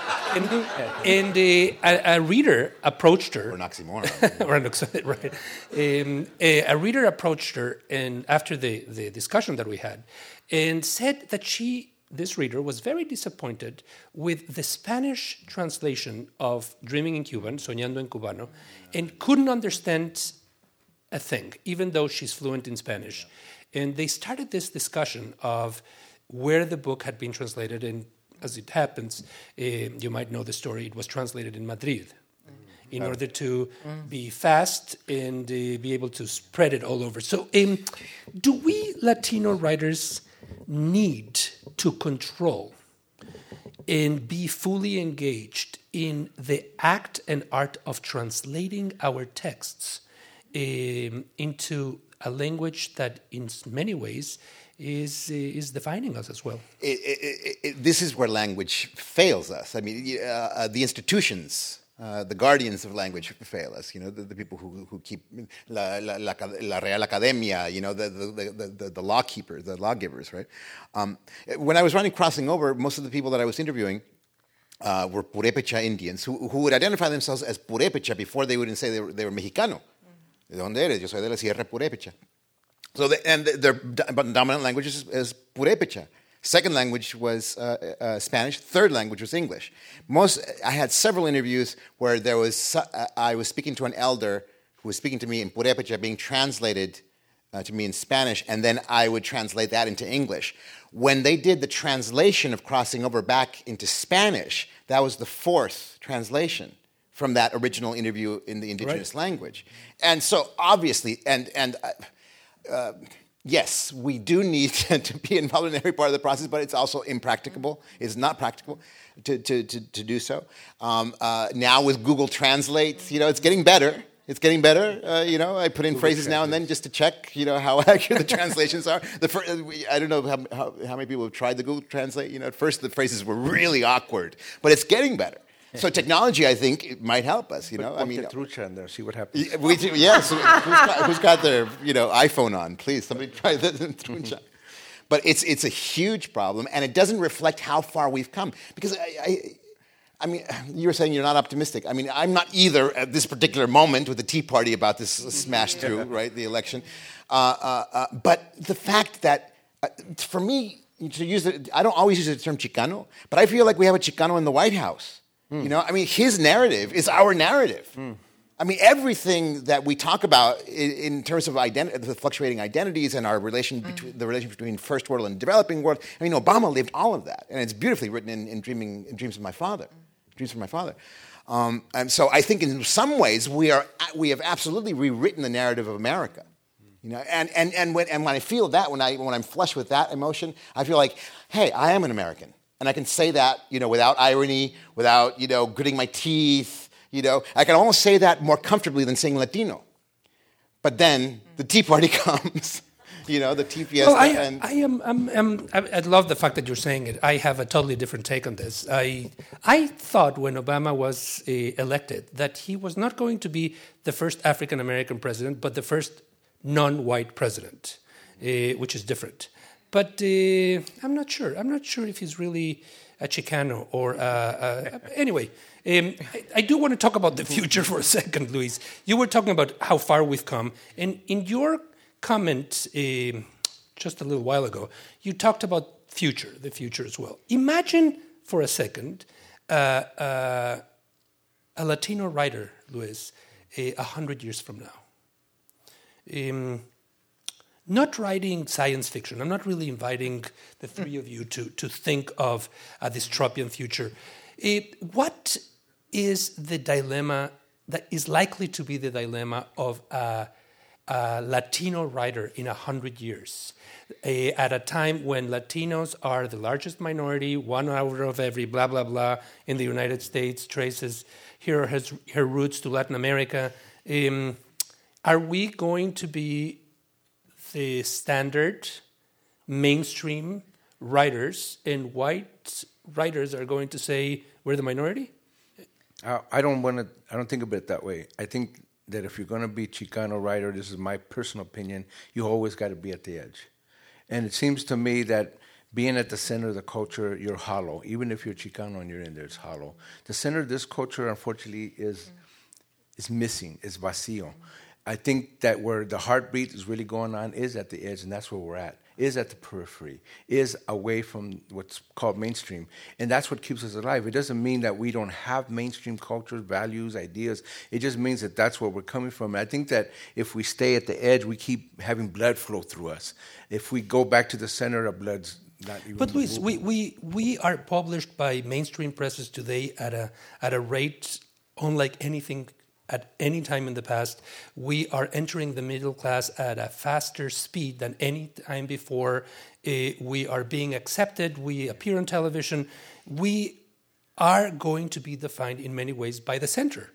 a reader approached her. Or an oxymoron. Right. A reader approached her and after the discussion that we had and said that this reader was very disappointed with the Spanish translation of Dreaming in Cuban, Soñando en Cubano, and couldn't understand a thing, even though she's fluent in Spanish. And they started this discussion of where the book had been translated, and as it happens, you might know the story, it was translated in Madrid in order to be fast and be able to spread it all over. So do we Latino writers need to control and be fully engaged in the act and art of translating our texts into a language that in many ways is defining us as well? This is where language fails us. I mean, the institutions, the guardians of language fail us. You know, the people who keep la Real Academia. You know, the lawkeepers, the lawgivers, right? When I was running Crossing Over, most of the people that I was interviewing were Purépecha Indians who would identify themselves as Purépecha before they would say they were Mexicano. ¿De dónde eres? Yo soy de la Sierra Purépecha. So their dominant language is Purépecha. Second language was Spanish. Third language was English. I had several interviews where I was speaking to an elder who was speaking to me in Purépecha, being translated to me in Spanish, and then I would translate that into English. When they did the translation of Crossing Over back into Spanish, that was the fourth translation from that original interview in the indigenous language. And so obviously, yes, we do need to be involved in every part of the process, but it's also impracticable. It's not practical to do so. Now with Google Translate, you know, it's getting better. It's getting better. You know, I put in Google phrases Translate now and then just to check, you know, how accurate the translations are. I don't know how many people have tried the Google Translate. You know, at first the phrases were really awkward, but it's getting better. So technology, I think, it might help us. You know, I mean, trucha in there, see what happens. Yes, who's got their iPhone on? Please, somebody try the trucha. But it's a huge problem, and it doesn't reflect how far we've come. Because I mean, you were saying you're not optimistic. I mean, I'm not either at this particular moment with the Tea Party about this smash through, right, the election. But the fact that, for me, I don't always use the term Chicano, but I feel like we have a Chicano in the White House. You know, I mean, his narrative is our narrative. I mean, everything that we talk about in terms of the fluctuating identities and our relation between first world and developing world. I mean, Obama lived all of that, and it's beautifully written in Dreams of My Father. Dreams from My Father. And so I think in some ways we have absolutely rewritten the narrative of America. You know, and when I feel that, when I'm flushed with that emotion, I feel like, hey, I am an American. And I can say that, you know, without irony, without, you know, gritting my teeth, you know. I can almost say that more comfortably than saying Latino. But then the Tea Party comes, you know, the Tea Fiesta. Well, I love the fact that you're saying it. I have a totally different take on this. I thought when Obama was elected that he was not going to be the first African-American president, but the first non-white president, which is different. but I'm not sure. I'm not sure if he's really a Chicano or anyway. I do want to talk about the future for a second, Luis. You were talking about how far we've come, and in your comment just a little while ago, you talked about the future as well. Imagine for a second a Latino writer, Luis, 100 years from now. Not writing science fiction. I'm not really inviting the three of you to think of a dystopian future. What is the dilemma that is likely to be the dilemma of a Latino writer in 100 years? At a time when Latinos are the largest minority, 1 out of every blah, blah, blah in the United States traces her roots to Latin America. Are we going to be the standard mainstream writers, and white writers are going to say we're the minority? I don't think of it that way. I think that if you're going to be Chicano writer, this is my personal opinion, you always got to be at the edge. And it seems to me that being at the center of the culture, you're hollow. Even if you're Chicano and you're in there, it's hollow. The center of this culture, unfortunately, is missing, is vacío. I think that where the heartbeat is really going on is at the edge, and that's where we're at, is at the periphery, is away from what's called mainstream. And that's what keeps us alive. It doesn't mean that we don't have mainstream cultures, values, ideas. It just means that that's where we're coming from. And I think that if we stay at the edge, we keep having blood flow through us. If we go back to the center, of blood's not even... But Luis, we are published by mainstream presses today at a rate unlike anything at any time in the past. We are entering the middle class at a faster speed than any time before. We are being accepted. We appear on television. We are going to be defined in many ways by the center.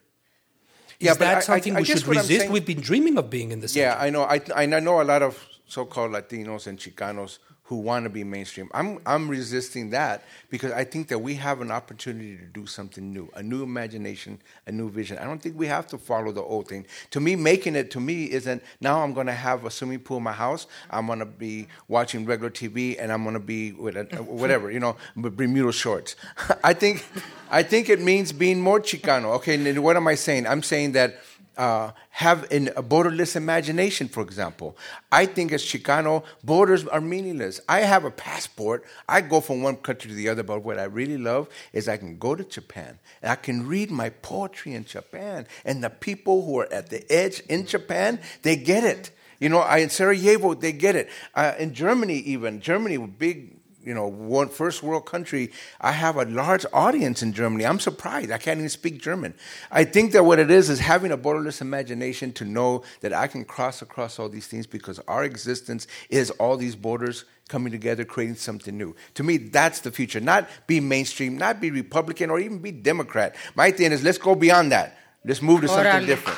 Is that something we should resist? We've been dreaming of being in the center. Yeah, I know. I know a lot of so-called Latinos and Chicanos who want to be mainstream. I'm resisting that because I think that we have an opportunity to do something new, a new imagination, a new vision. I don't think we have to follow the old thing. To me, making it, to me, isn't now I'm going to have a swimming pool in my house, I'm going to be watching regular TV, and I'm going to be with whatever, with Bermuda shorts. I think it means being more Chicano. Okay, and what am I saying? I'm saying that have a borderless imagination, for example. I think as Chicano, borders are meaningless. I have a passport. I go from one country to the other, but what I really love is I can go to Japan, and I can read my poetry in Japan, and the people who are at the edge in Japan, they get it. In Sarajevo, they get it. In Germany, big... one first world country, I have a large audience in Germany. I'm surprised. I can't even speak German. I think that what it is having a borderless imagination to know that I can cross across all these things because our existence is all these borders coming together, creating something new. To me, that's the future. Not be mainstream, not be Republican, or even be Democrat. My thing is, let's go beyond that. Let's move to something different.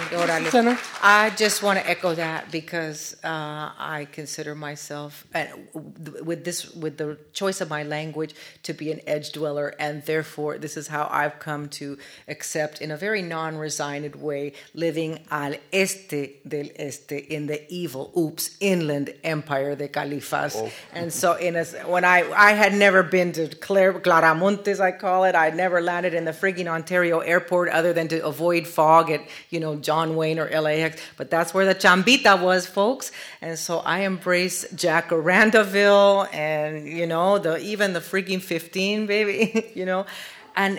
I just want to echo that because I consider myself, with the choice of my language, to be an edge dweller, and therefore this is how I've come to accept, in a very non-resigned way, living al este del este in the evil, inland empire de Califas. Oh. And so, when I had never been to Claramontes, I call it. I'd never landed in the frigging Ontario airport other than to avoid fog at John Wayne or LAX, but that's where the chambita was, folks. And so I embrace Jacarandaville and even the freaking 15, baby, And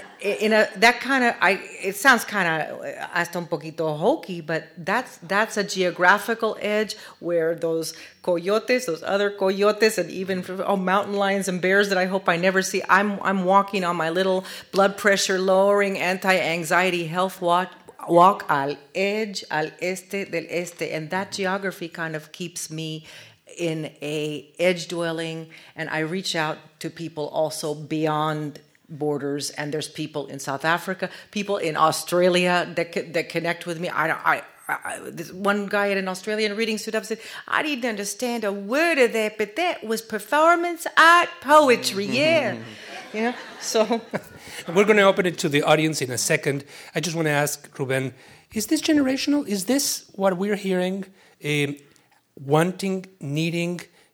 it sounds kind of hasta un poquito hokey, but that's a geographical edge where those other coyotes, and even mountain lions and bears that I hope I never see. I'm walking on my little blood pressure lowering anti-anxiety health walk al edge, al este del este, and that geography kind of keeps me in a edge dwelling, and I reach out to people also beyond borders, and there's people in South Africa, people in Australia that connect with me. This one guy at an Australian reading stood up and said, I didn't understand a word of that, but that was performance art poetry, yeah. So... We're going to open it to the audience in a second. I just want to ask, Ruben, is this generational? Is this what we're hearing? Wanting, needing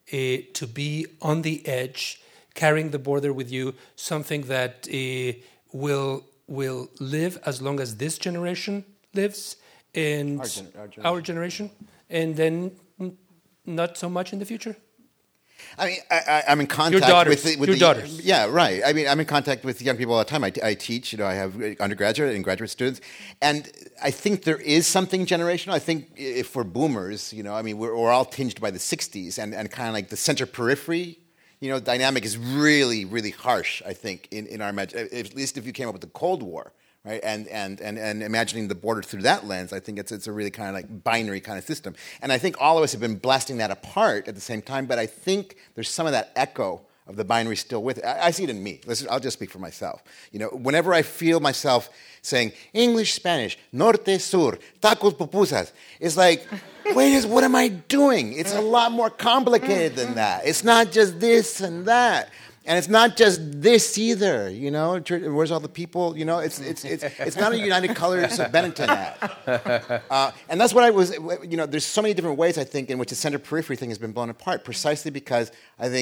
to be on the edge, carrying the border with you, something that will live as long as this generation lives, and our generation, and then not so much in the future? I mean, I'm in contact with your daughters. Yeah, right. I mean, I'm in contact with young people all the time. I teach. I have undergraduate and graduate students, and I think there is something generational. I think if for boomers, I mean, we're all tinged by the '60s, and kind of like the center periphery, dynamic is really, really harsh. I think in our at least if you came up with the Cold War. Right, and imagining the border through that lens, I think it's a really kind of like binary kind of system. And I think all of us have been blasting that apart at the same time, but I think there's some of that echo of the binary still with it. I see it in me. Listen, I'll just speak for myself. Whenever I feel myself saying English, Spanish, norte, sur, tacos, pupusas, it's like, wait, what am I doing? It's a lot more complicated than that. It's not just this and that. And it's not just this either, Where's all the people? It's not a United Colors of Benetton ad. And that's what I was. There's so many different ways I think in which the center periphery thing has been blown apart, precisely because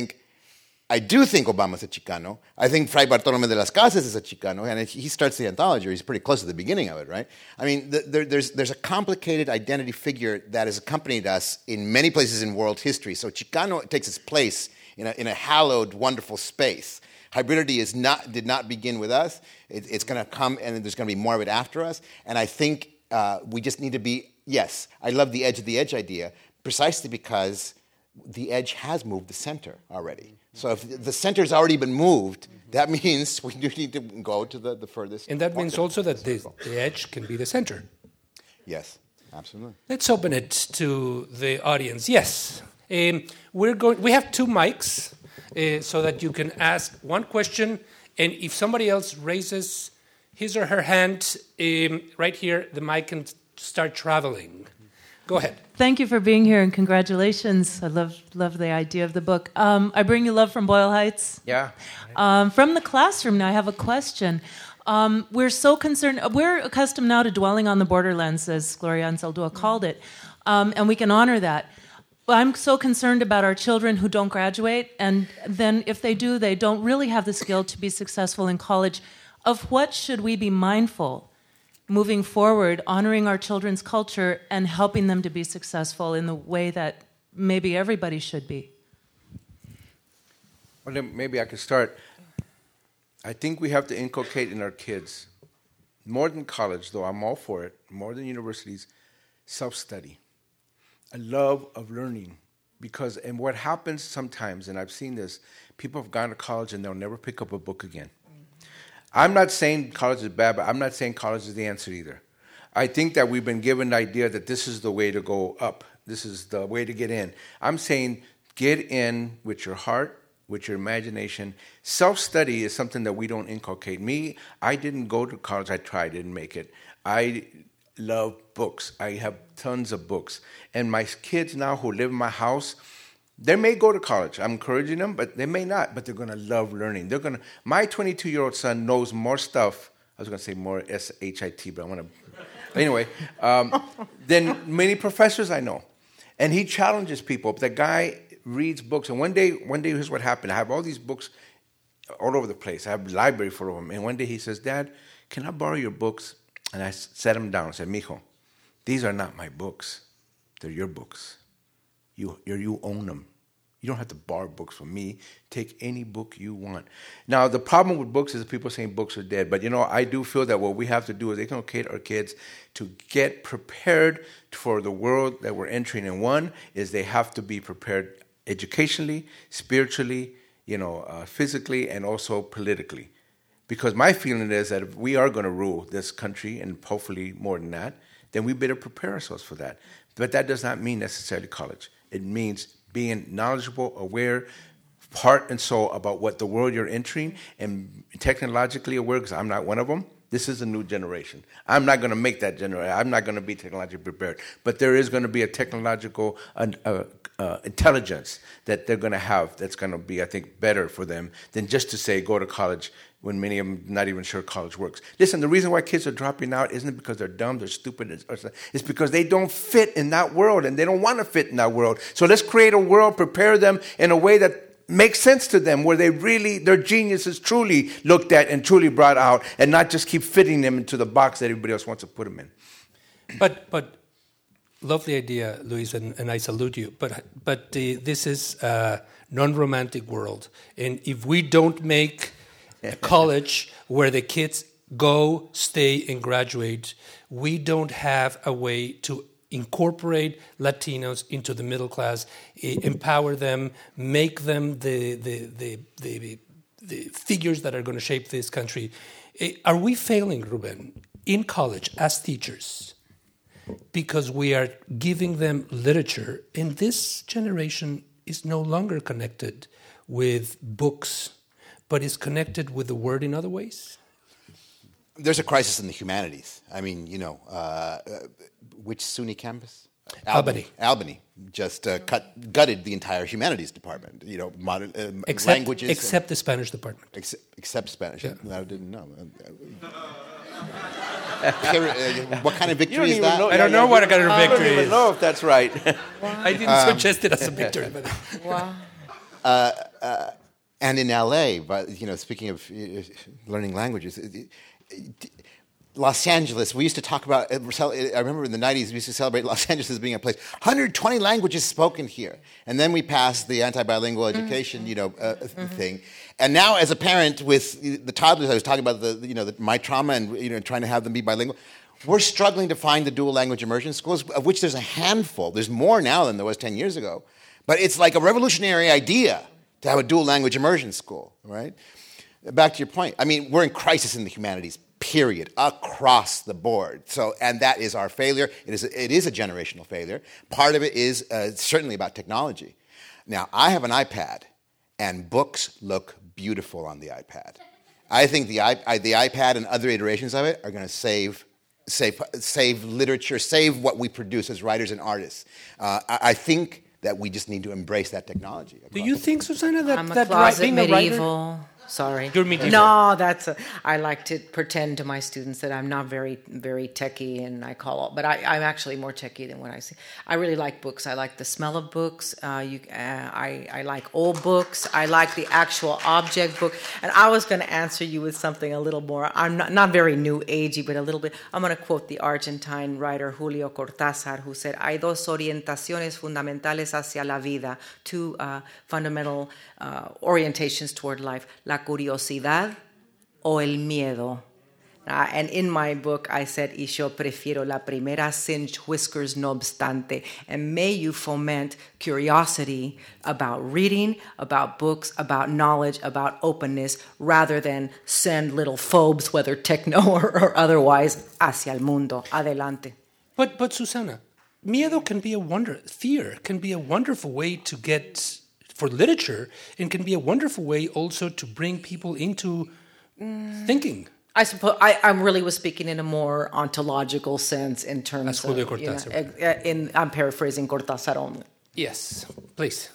I do think Obama's a Chicano. I think Fray Bartolomé de las Casas is a Chicano, and he starts the anthology, or he's pretty close to the beginning of it, right? I mean, there's a complicated identity figure that has accompanied us in many places in world history. So Chicano takes its place in a hallowed, wonderful space. Hybridity did not begin with us. It's going to come, and there's going to be more of it after us. And I think we just need to be, yes, I love the edge idea, precisely because the edge has moved the center already. So if the center's already been moved, that means we do need to go to the furthest. And that means also that the edge can be the center. Yes, absolutely. Let's open it to the audience. Yes. We have 2 mics so that you can ask one question, and if somebody else raises his or her hand right here, the mic can start traveling. Go ahead. Thank you for being here, and congratulations. I love the idea of the book. I bring you love from Boyle Heights. Yeah. From the classroom now, I have a question. We're so concerned. We're accustomed now to dwelling on the borderlands, as Gloria Anzaldúa called it, and we can honor that. I'm so concerned about our children who don't graduate, and then if they do, they don't really have the skill to be successful in college. Of what should we be mindful moving forward, honoring our children's culture and helping them to be successful in the way that maybe everybody should be? Well, then maybe I could start. I think we have to inculcate in our kids, more than college, though I'm all for it, more than universities, self-study. A love of learning, and what happens sometimes, and I've seen this, people have gone to college and they'll never pick up a book again. I'm not saying college is bad, but I'm not saying college is the answer either. I think that we've been given the idea that this is the way to go up. This is the way to get in. I'm saying get in with your heart, with your imagination. Self-study is something that we don't inculcate. Me, I didn't go to college. I tried, didn't make it. I love books. I have tons of books. And my kids now who live in my house, they may go to college. I'm encouraging them, but they may not. But they're going to love learning. My 22-year-old son knows more stuff. I was going to say more S-H-I-T, but I want to... Anyway, than many professors I know. And he challenges people. The guy reads books. And one day, here's what happened. I have all these books all over the place. I have a library full of them. And one day he says, Dad, can I borrow your books? And I sat him down and said, Mijo, these are not my books. They're your books. You own them. You don't have to borrow books from me. Take any book you want. Now, the problem with books is people saying books are dead. But, I do feel that what we have to do is educate our kids to get prepared for the world that we're entering. And one is they have to be prepared educationally, spiritually, physically, and also politically. Because my feeling is that if we are going to rule this country, and hopefully more than that, then we better prepare ourselves for that. But that does not mean necessarily college. It means being knowledgeable, aware, heart and soul about what the world you're entering, and technologically aware, because I'm not one of them. This is a new generation. I'm not going to make that generation. I'm not going to be technologically prepared. But there is going to be a technological intelligence that they're going to have that's going to be, I think, better for them than just to say go to college when many of them not even sure college works. Listen, the reason why kids are dropping out isn't because they're dumb, they're stupid. It's because they don't fit in that world, and they don't want to fit in that world. So let's create a world, prepare them in a way that makes sense to them, where their genius is truly looked at and truly brought out, and not just keep fitting them into the box that everybody else wants to put them in. But lovely idea, Luis, and I salute you. But this is a non-romantic world, and if we don't make a college where the kids go, stay, and graduate, we don't have a way to incorporate Latinos into the middle class, empower them, make them the figures that are going to shape this country. Are we failing, Ruben, in college as teachers because we are giving them literature, and this generation is no longer connected with books, but is connected with the word in other ways? There's a crisis in the humanities. I mean, which SUNY campus? Albany just gutted the entire humanities department. Modern languages. Except the Spanish department. Except Spanish. Yeah. I didn't know. What kind of victory is that? I don't know what kind of victory I don't even know if that's right. I didn't suggest it as a victory. But Wow. And in LA, but speaking of learning languages, Los Angeles, we used to talk about, I remember in the 90s, we used to celebrate Los Angeles as being a place, 120 languages spoken here. And then we passed the anti-bilingual education, thing. And now as a parent with the toddlers, I was talking about my trauma and, trying to have them be bilingual. We're struggling to find the dual language immersion schools, of which there's a handful. There's more now than there was 10 years ago. But it's like a revolutionary idea to have a dual language immersion school, right? Back to your point. I mean, we're in crisis in the humanities, period, across the board. So, and that is our failure. It is a generational failure. Part of it is certainly about technology. Now, I have an iPad, and books look beautiful on the iPad. I think the iPad and other iterations of it are going to save literature, save what we produce as writers and artists. I think that we just need to embrace that technology. do you think, Susana, that I'm a that closet being a writer? medieval. Sorry. You're medieval. No, I like to pretend to my students that I'm not very, very techie, and but I'm actually more techie than what I see. I really like books. I like the smell of books. I like old books. I like the actual object book. And I was going to answer you with something a little more, I'm not very new agey, but a little bit. I'm going to quote the Argentine writer Julio Cortázar, who said, "Hay dos orientaciones fundamentales hacia la vida," two fundamental orientations toward life, la curiosidad o el miedo. And in my book, I said, y yo prefiero la primera sin whiskers no obstante. And may you foment curiosity about reading, about books, about knowledge, about openness, rather than send little phobes, whether techno or otherwise, hacia el mundo. Adelante. But Susana, miedo can be fear can be a wonderful way to get for literature, and can be a wonderful way also to bring people into thinking. I suppose I really was speaking in a more ontological sense in terms Julio of Cortázar. I'm paraphrasing Cortázar only. Yes, please.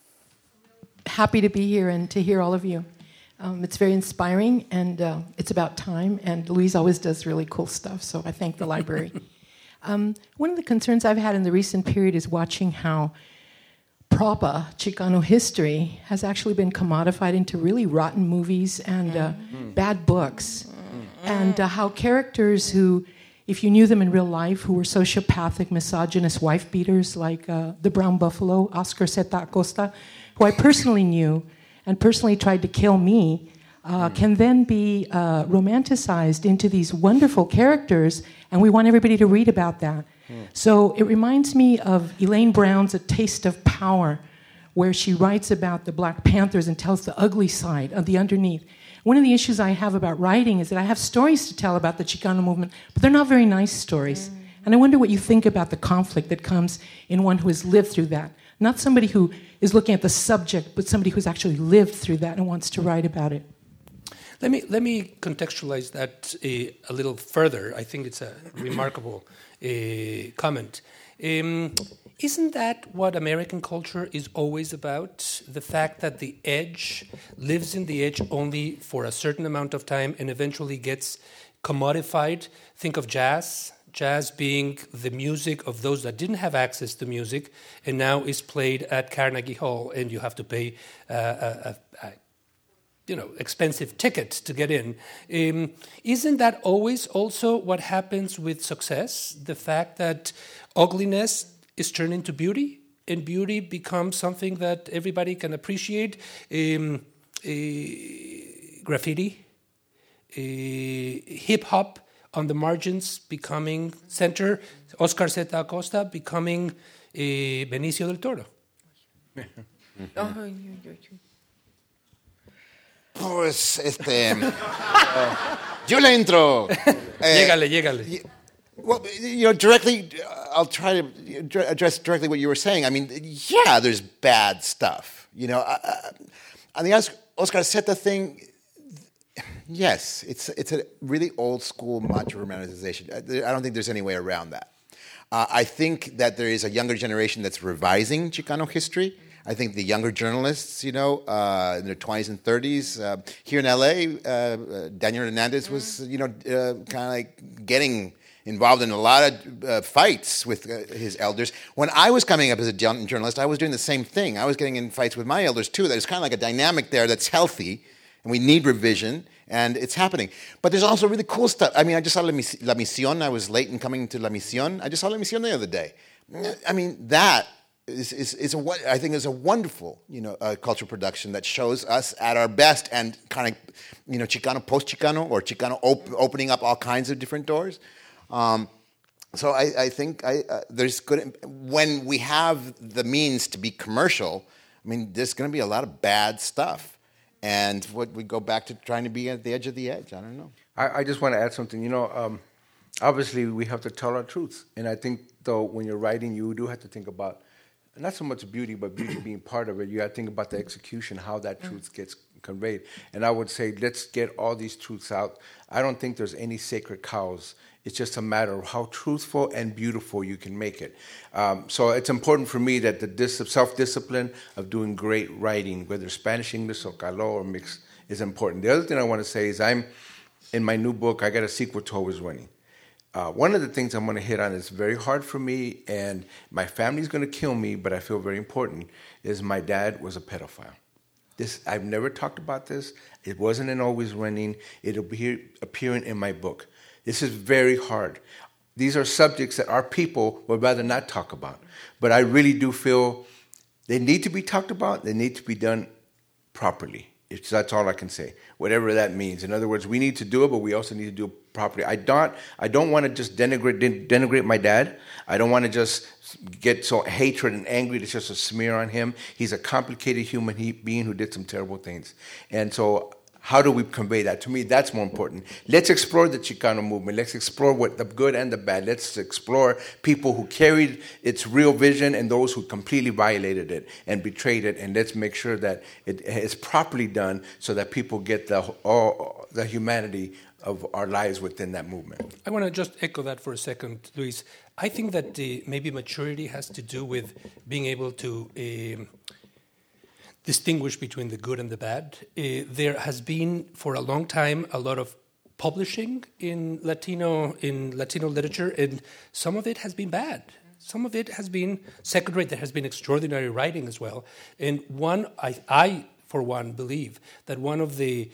Happy to be here and to hear all of you. It's very inspiring, and it's about time. And Luis always does really cool stuff, so I thank the library. One of the concerns I've had in the recent period is watching how proper Chicano history has actually been commodified into really rotten movies and bad books. And how characters who, if you knew them in real life, who were sociopathic, misogynist wife beaters like the Brown Buffalo, Oscar Zeta Acosta, who I personally knew and personally tried to kill me, can then be romanticized into these wonderful characters, and we want everybody to read about that. So it reminds me of Elaine Brown's A Taste of Power, where she writes about the Black Panthers and tells the ugly side of the underneath. One of the issues I have about writing is that I have stories to tell about the Chicano movement, but they're not very nice stories. And I wonder what you think about the conflict that comes in one who has lived through that. Not somebody who is looking at the subject, but somebody who's actually lived through that and wants to write about it. Let me contextualize that a little further. I think it's a remarkable comment. In Isn't that what American culture is always about? The fact that the edge lives in the edge only for a certain amount of time and eventually gets commodified. Think of jazz. Jazz being the music of those that didn't have access to music and now is played at Carnegie Hall and you have to pay expensive ticket to get in. Isn't that always also what happens with success? The fact that ugliness is turned into beauty, and beauty becomes something that everybody can appreciate. Graffiti, hip-hop on the margins becoming center, Oscar Zeta Acosta becoming Benicio del Toro. Pues, yo le entro. Llégale. Well, directly, I'll try to address directly what you were saying. I mean, yeah, there's bad stuff. On the Oscar Zeta thing, yes, it's a really old school macho romanticization. I don't think there's any way around that. I think that there is a younger generation that's revising Chicano history. I think the younger journalists, in their 20s and 30s, here in LA, Daniel Hernandez was, kind of like getting involved in a lot of fights with his elders. When I was coming up as a journalist, I was doing the same thing. I was getting in fights with my elders too. There's kind of like a dynamic there that's healthy, and we need revision, and it's happening. But there's also really cool stuff. I mean, I just saw La Misión. I was late in coming to La Misión. I just saw La Misión the other day. I mean, that I think is a wonderful, cultural production that shows us at our best and kind of, Chicano, post-Chicano, or Chicano opening up all kinds of different doors. So I think there's good, when we have the means to be commercial, I mean, there's going to be a lot of bad stuff. And we go back to trying to be at the edge of the edge. I don't know. I just want to add something. Obviously we have to tell our truths. And I think, though, when you're writing, you do have to think about not so much beauty, but beauty being part of it. You got to think about the execution, how that truth gets conveyed. And I would say, let's get all these truths out. I don't think there's any sacred cows. It's just a matter of how truthful and beautiful you can make it. So it's important for me that the self-discipline of doing great writing, whether Spanish, English, or Caló, or mixed, is important. The other thing I want to say is in my new book, I got a sequel to Always Running. One of the things I'm going to hit on is very hard for me, and my family's going to kill me, but I feel very important, is my dad was a pedophile. I've never talked about this. It wasn't in Always Running. It'll be appearing in my book. This is very hard. These are subjects that our people would rather not talk about. But I really do feel they need to be talked about. They need to be done properly. That's all I can say, whatever that means. In other words, we need to do it, but we also need to do it properly. I don't want to just denigrate my dad. I don't want to just get so hatred and angry that it's just a smear on him. He's a complicated human being who did some terrible things. And so how do we convey that? To me, that's more important. Let's explore the Chicano movement. Let's explore what the good and the bad. Let's explore people who carried its real vision and those who completely violated it and betrayed it. And let's make sure that it is properly done so that people get the humanity of our lives within that movement. I want to just echo that for a second, Luis. I think that maybe maturity has to do with being able to distinguish between the good and the bad. There has been, for a long time, a lot of publishing in Latino literature, and some of it has been bad. Some of it has been second-rate. There has been extraordinary writing as well. And I, for one, believe that one of the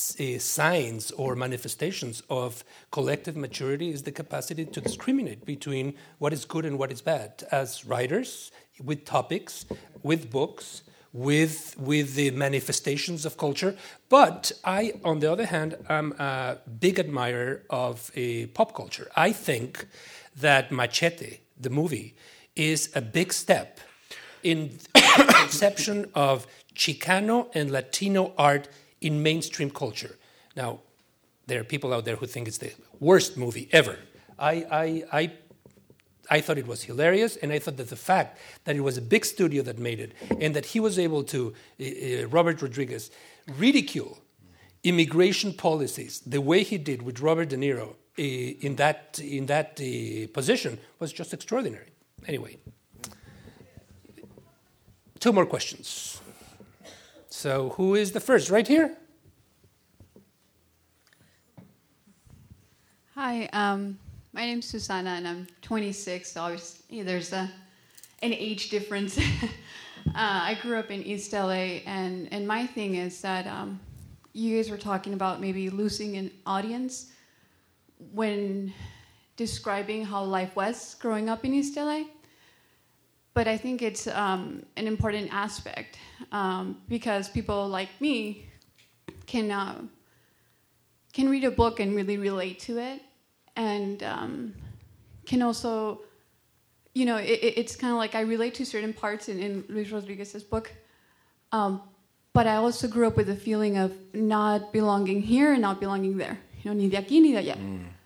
signs or manifestations of collective maturity is the capacity to discriminate between what is good and what is bad. As writers, with topics, with books, with the manifestations of culture. But I, on the other hand, am a big admirer of pop culture. I think that Machete, the movie, is a big step in the conception of Chicano and Latino art in mainstream culture. Now, there are people out there who think it's the worst movie ever. I thought it was hilarious, and I thought that the fact that it was a big studio that made it, and that he was able to, Robert Rodriguez, ridicule immigration policies the way he did with Robert De Niro in that position was just extraordinary. Anyway. Two more questions. So who is the first? Right here? Hi, my name's Susana, and I'm 26. So obviously, there's an age difference. I grew up in East LA, and my thing is that you guys were talking about maybe losing an audience when describing how life was growing up in East LA. But I think it's an important aspect because people like me can read a book and really relate to it, and can also, it's kind of like I relate to certain parts in Luis Rodriguez's book, but I also grew up with a feeling of not belonging here and not belonging there. Ni de aquí ni de allá.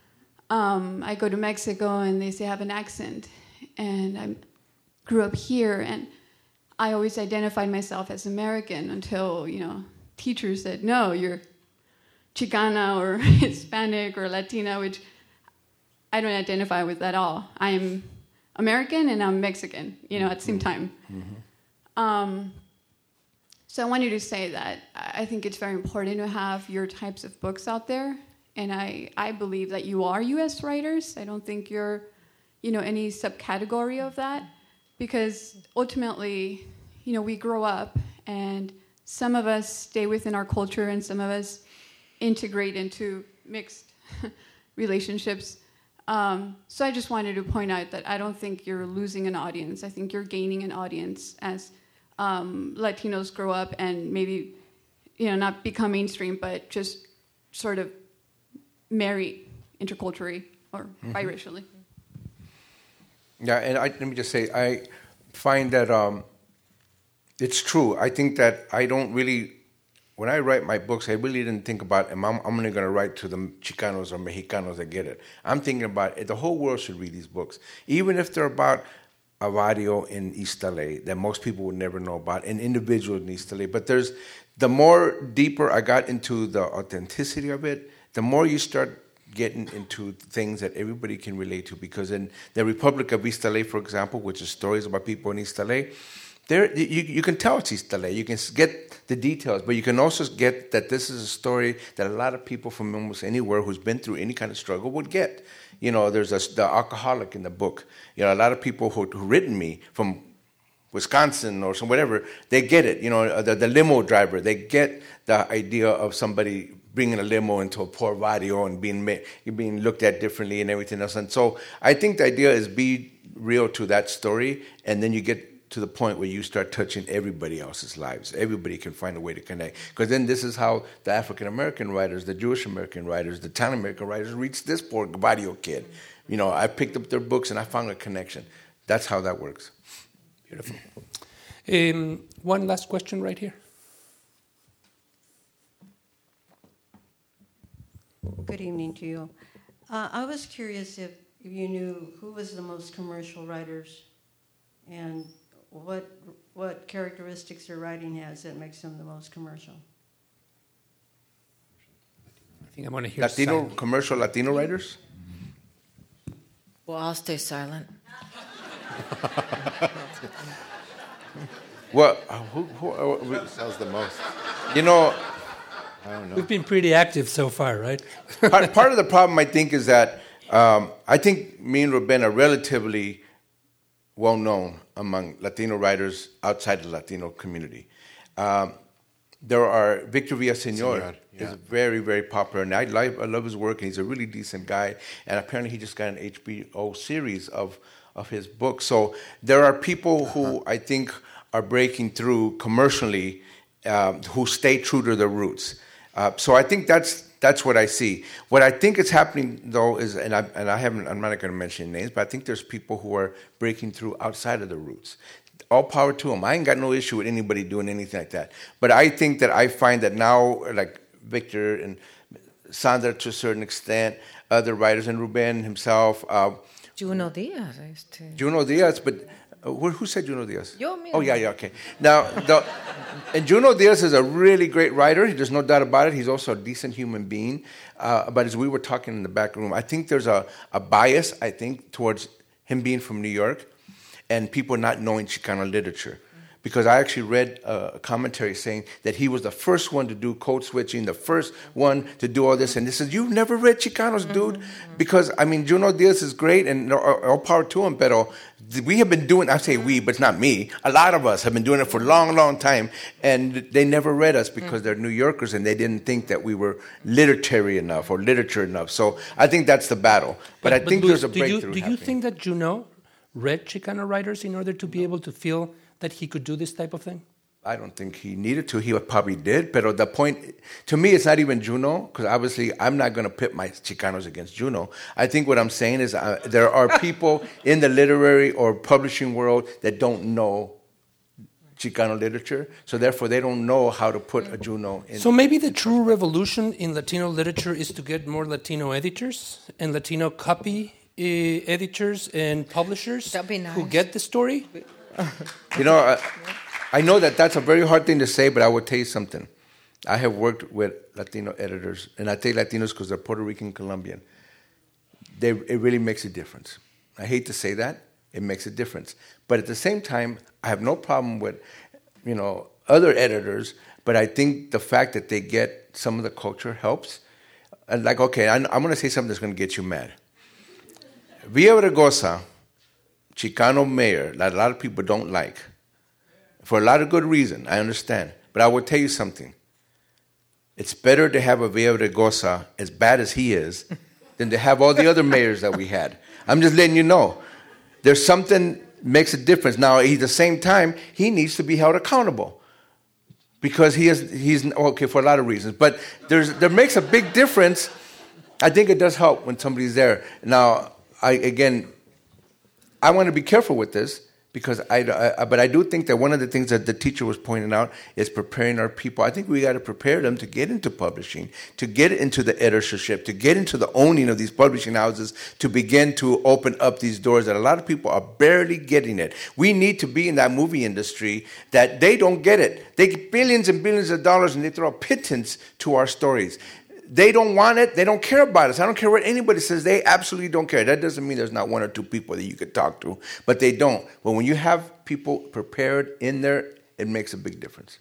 I go to Mexico and they say I have an accent, and I grew up here, and I always identified myself as American until, teachers said, no, you're Chicana or Hispanic or Latina, which I don't identify with at all. I'm American and I'm Mexican, at the same time. Mm-hmm. So I wanted to say that I think it's very important to have your types of books out there, and I believe that you are U.S. writers. I don't think you're, any subcategory of that, because ultimately, we grow up and some of us stay within our culture and some of us integrate into mixed relationships. So I just wanted to point out that I don't think you're losing an audience. I think you're gaining an audience as Latinos grow up and maybe, not become mainstream, but just sort of marry interculturally or biracially. Yeah, and let me just say, I find that it's true. I think that I don't really, when I write my books, I really didn't think about, I'm only going to write to the Chicanos or Mexicanos that get it. I'm thinking about the whole world should read these books, even if they're about a barrio in East LA that most people would never know about, an individual in East LA. But the more deeper I got into the authenticity of it, the more you start getting into things that everybody can relate to. Because in the Republic of East LA, for example, which is stories about people in East LA, you can tell it's East LA. You can get the details, but you can also get that this is a story that a lot of people from almost anywhere who's been through any kind of struggle would get. There's the alcoholic in the book. A lot of people who written me from Wisconsin or some whatever, they get it. The limo driver, they get the idea of somebody bringing a limo into a poor barrio and being looked at differently and everything else. And so I think the idea is be real to that story, and then you get to the point where you start touching everybody else's lives. Everybody can find a way to connect. Because then this is how the African-American writers, the Jewish-American writers, the Italian-American writers reach this poor barrio kid. I picked up their books and I found a connection. That's how that works. Beautiful. One last question right here. Good evening to you. I was curious if you knew who was the most commercial writers and what characteristics their writing has that makes them the most commercial. I think I want to hear commercial Latino writers? Well, I'll stay silent. Well, who sells the most? I don't know. We've been pretty active so far, right? Part of the problem, I think, is that I think me and Ruben are relatively well-known among Latino writers outside the Latino community. There are Victor Villaseñor is very, very popular, and I love his work, and he's a really decent guy, and apparently he just got an HBO series of his books. So there are people who I think are breaking through commercially who stay true to their roots. So I think that's what I see. What I think is happening, though, is, I'm not going to mention names, but I think there's people who are breaking through outside of their roots. All power to them. I ain't got no issue with anybody doing anything like that. But I think that I find that now, like Victor and Sandra to a certain extent, other writers, and Ruben himself. Junot Díaz. Junot Díaz, but who said Junot Díaz? Yo mismo. Oh, yeah, okay. Now, and Junot Díaz is a really great writer. There's no doubt about it. He's also a decent human being. But as we were talking in the back room, I think there's a bias, towards him being from New York and people not knowing Chicano literature. because I actually read a commentary saying that he was the first one to do code switching, the first one to do all this. And this says, you've never read Chicanos, dude? Because, I mean, Junot Diaz is great, and all power to him, pero we have been doing, I say we, but it's not me, a lot of us have been doing it for a long, long time, and they never read us because they're New Yorkers, and they didn't think that we were literary enough or literature enough. So I think that's the battle. But I think Luis, there's a breakthrough Do you think that Junot read Chicano writers in order to be able to feel that he could do this type of thing? I don't think he needed to. He probably did. But the point, to me, it's not even Junot, because obviously I'm not going to pit my Chicanos against Junot. I think what I'm saying is there are people in the literary or publishing world that don't know Chicano literature, so therefore they don't know how to put a Junot in. So maybe the true revolution in Latino literature is to get more Latino editors and Latino copy editors and publishers who get the story? You know, I know that that's a very hard thing to say, but I will tell you something. I have worked with Latino editors, and I take Latinos because they're Puerto Rican, Colombian. It really makes a difference. I hate to say that. It makes a difference. But at the same time, I have no problem with, other editors, but I think the fact that they get some of the culture helps. And I'm going to say something that's going to get you mad. Villaraigosa, Chicano mayor, that a lot of people don't like, for a lot of good reason, I understand. But I will tell you something. It's better to have a Villaraigosa, as bad as he is, than to have all the other mayors that we had. I'm just letting you know. There's something makes a difference. Now, at the same time, he needs to be held accountable. Because he's okay for a lot of reasons. But there makes a big difference. I think it does help when somebody's there. Now, I want to be careful with this, because but I do think that one of the things that the teacher was pointing out is preparing our people. I think we got to prepare them to get into publishing, to get into the editorship, to get into the owning of these publishing houses, to begin to open up these doors that a lot of people are barely getting it. We need to be in that movie industry that they don't get it. They get billions and billions of dollars and they throw a pittance to our stories. They don't want it. They don't care about us. I don't care what anybody says. They absolutely don't care. That doesn't mean there's not one or two people that you could talk to, but they don't. But when you have people prepared in there, it makes a big difference.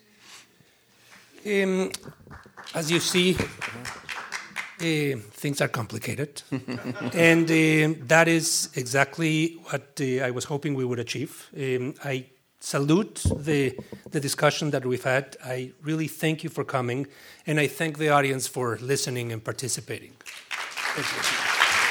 As you see, things are complicated. And that is exactly what I was hoping we would achieve. I salute the discussion that we've had. I really thank you for coming, and I thank the audience for listening and participating. Thank you.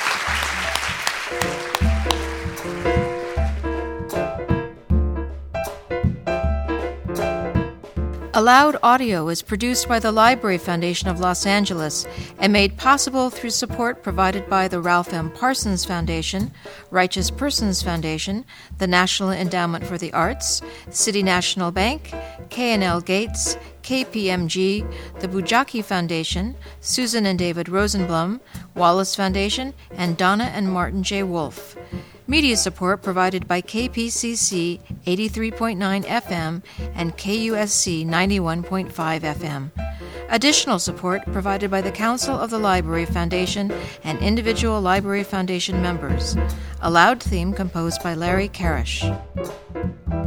Allowed Audio is produced by the Library Foundation of Los Angeles and made possible through support provided by the Ralph M. Parsons Foundation, Righteous Persons Foundation, the National Endowment for the Arts, City National Bank, K&L Gates, KPMG, the Bujaki Foundation, Susan and David Rosenblum, Wallace Foundation, and Donna and Martin J. Wolfe. Media support provided by KPCC 83.9 FM and KUSC 91.5 FM. Additional support provided by the Council of the Library Foundation and individual Library Foundation members. A loud theme composed by Larry Karish.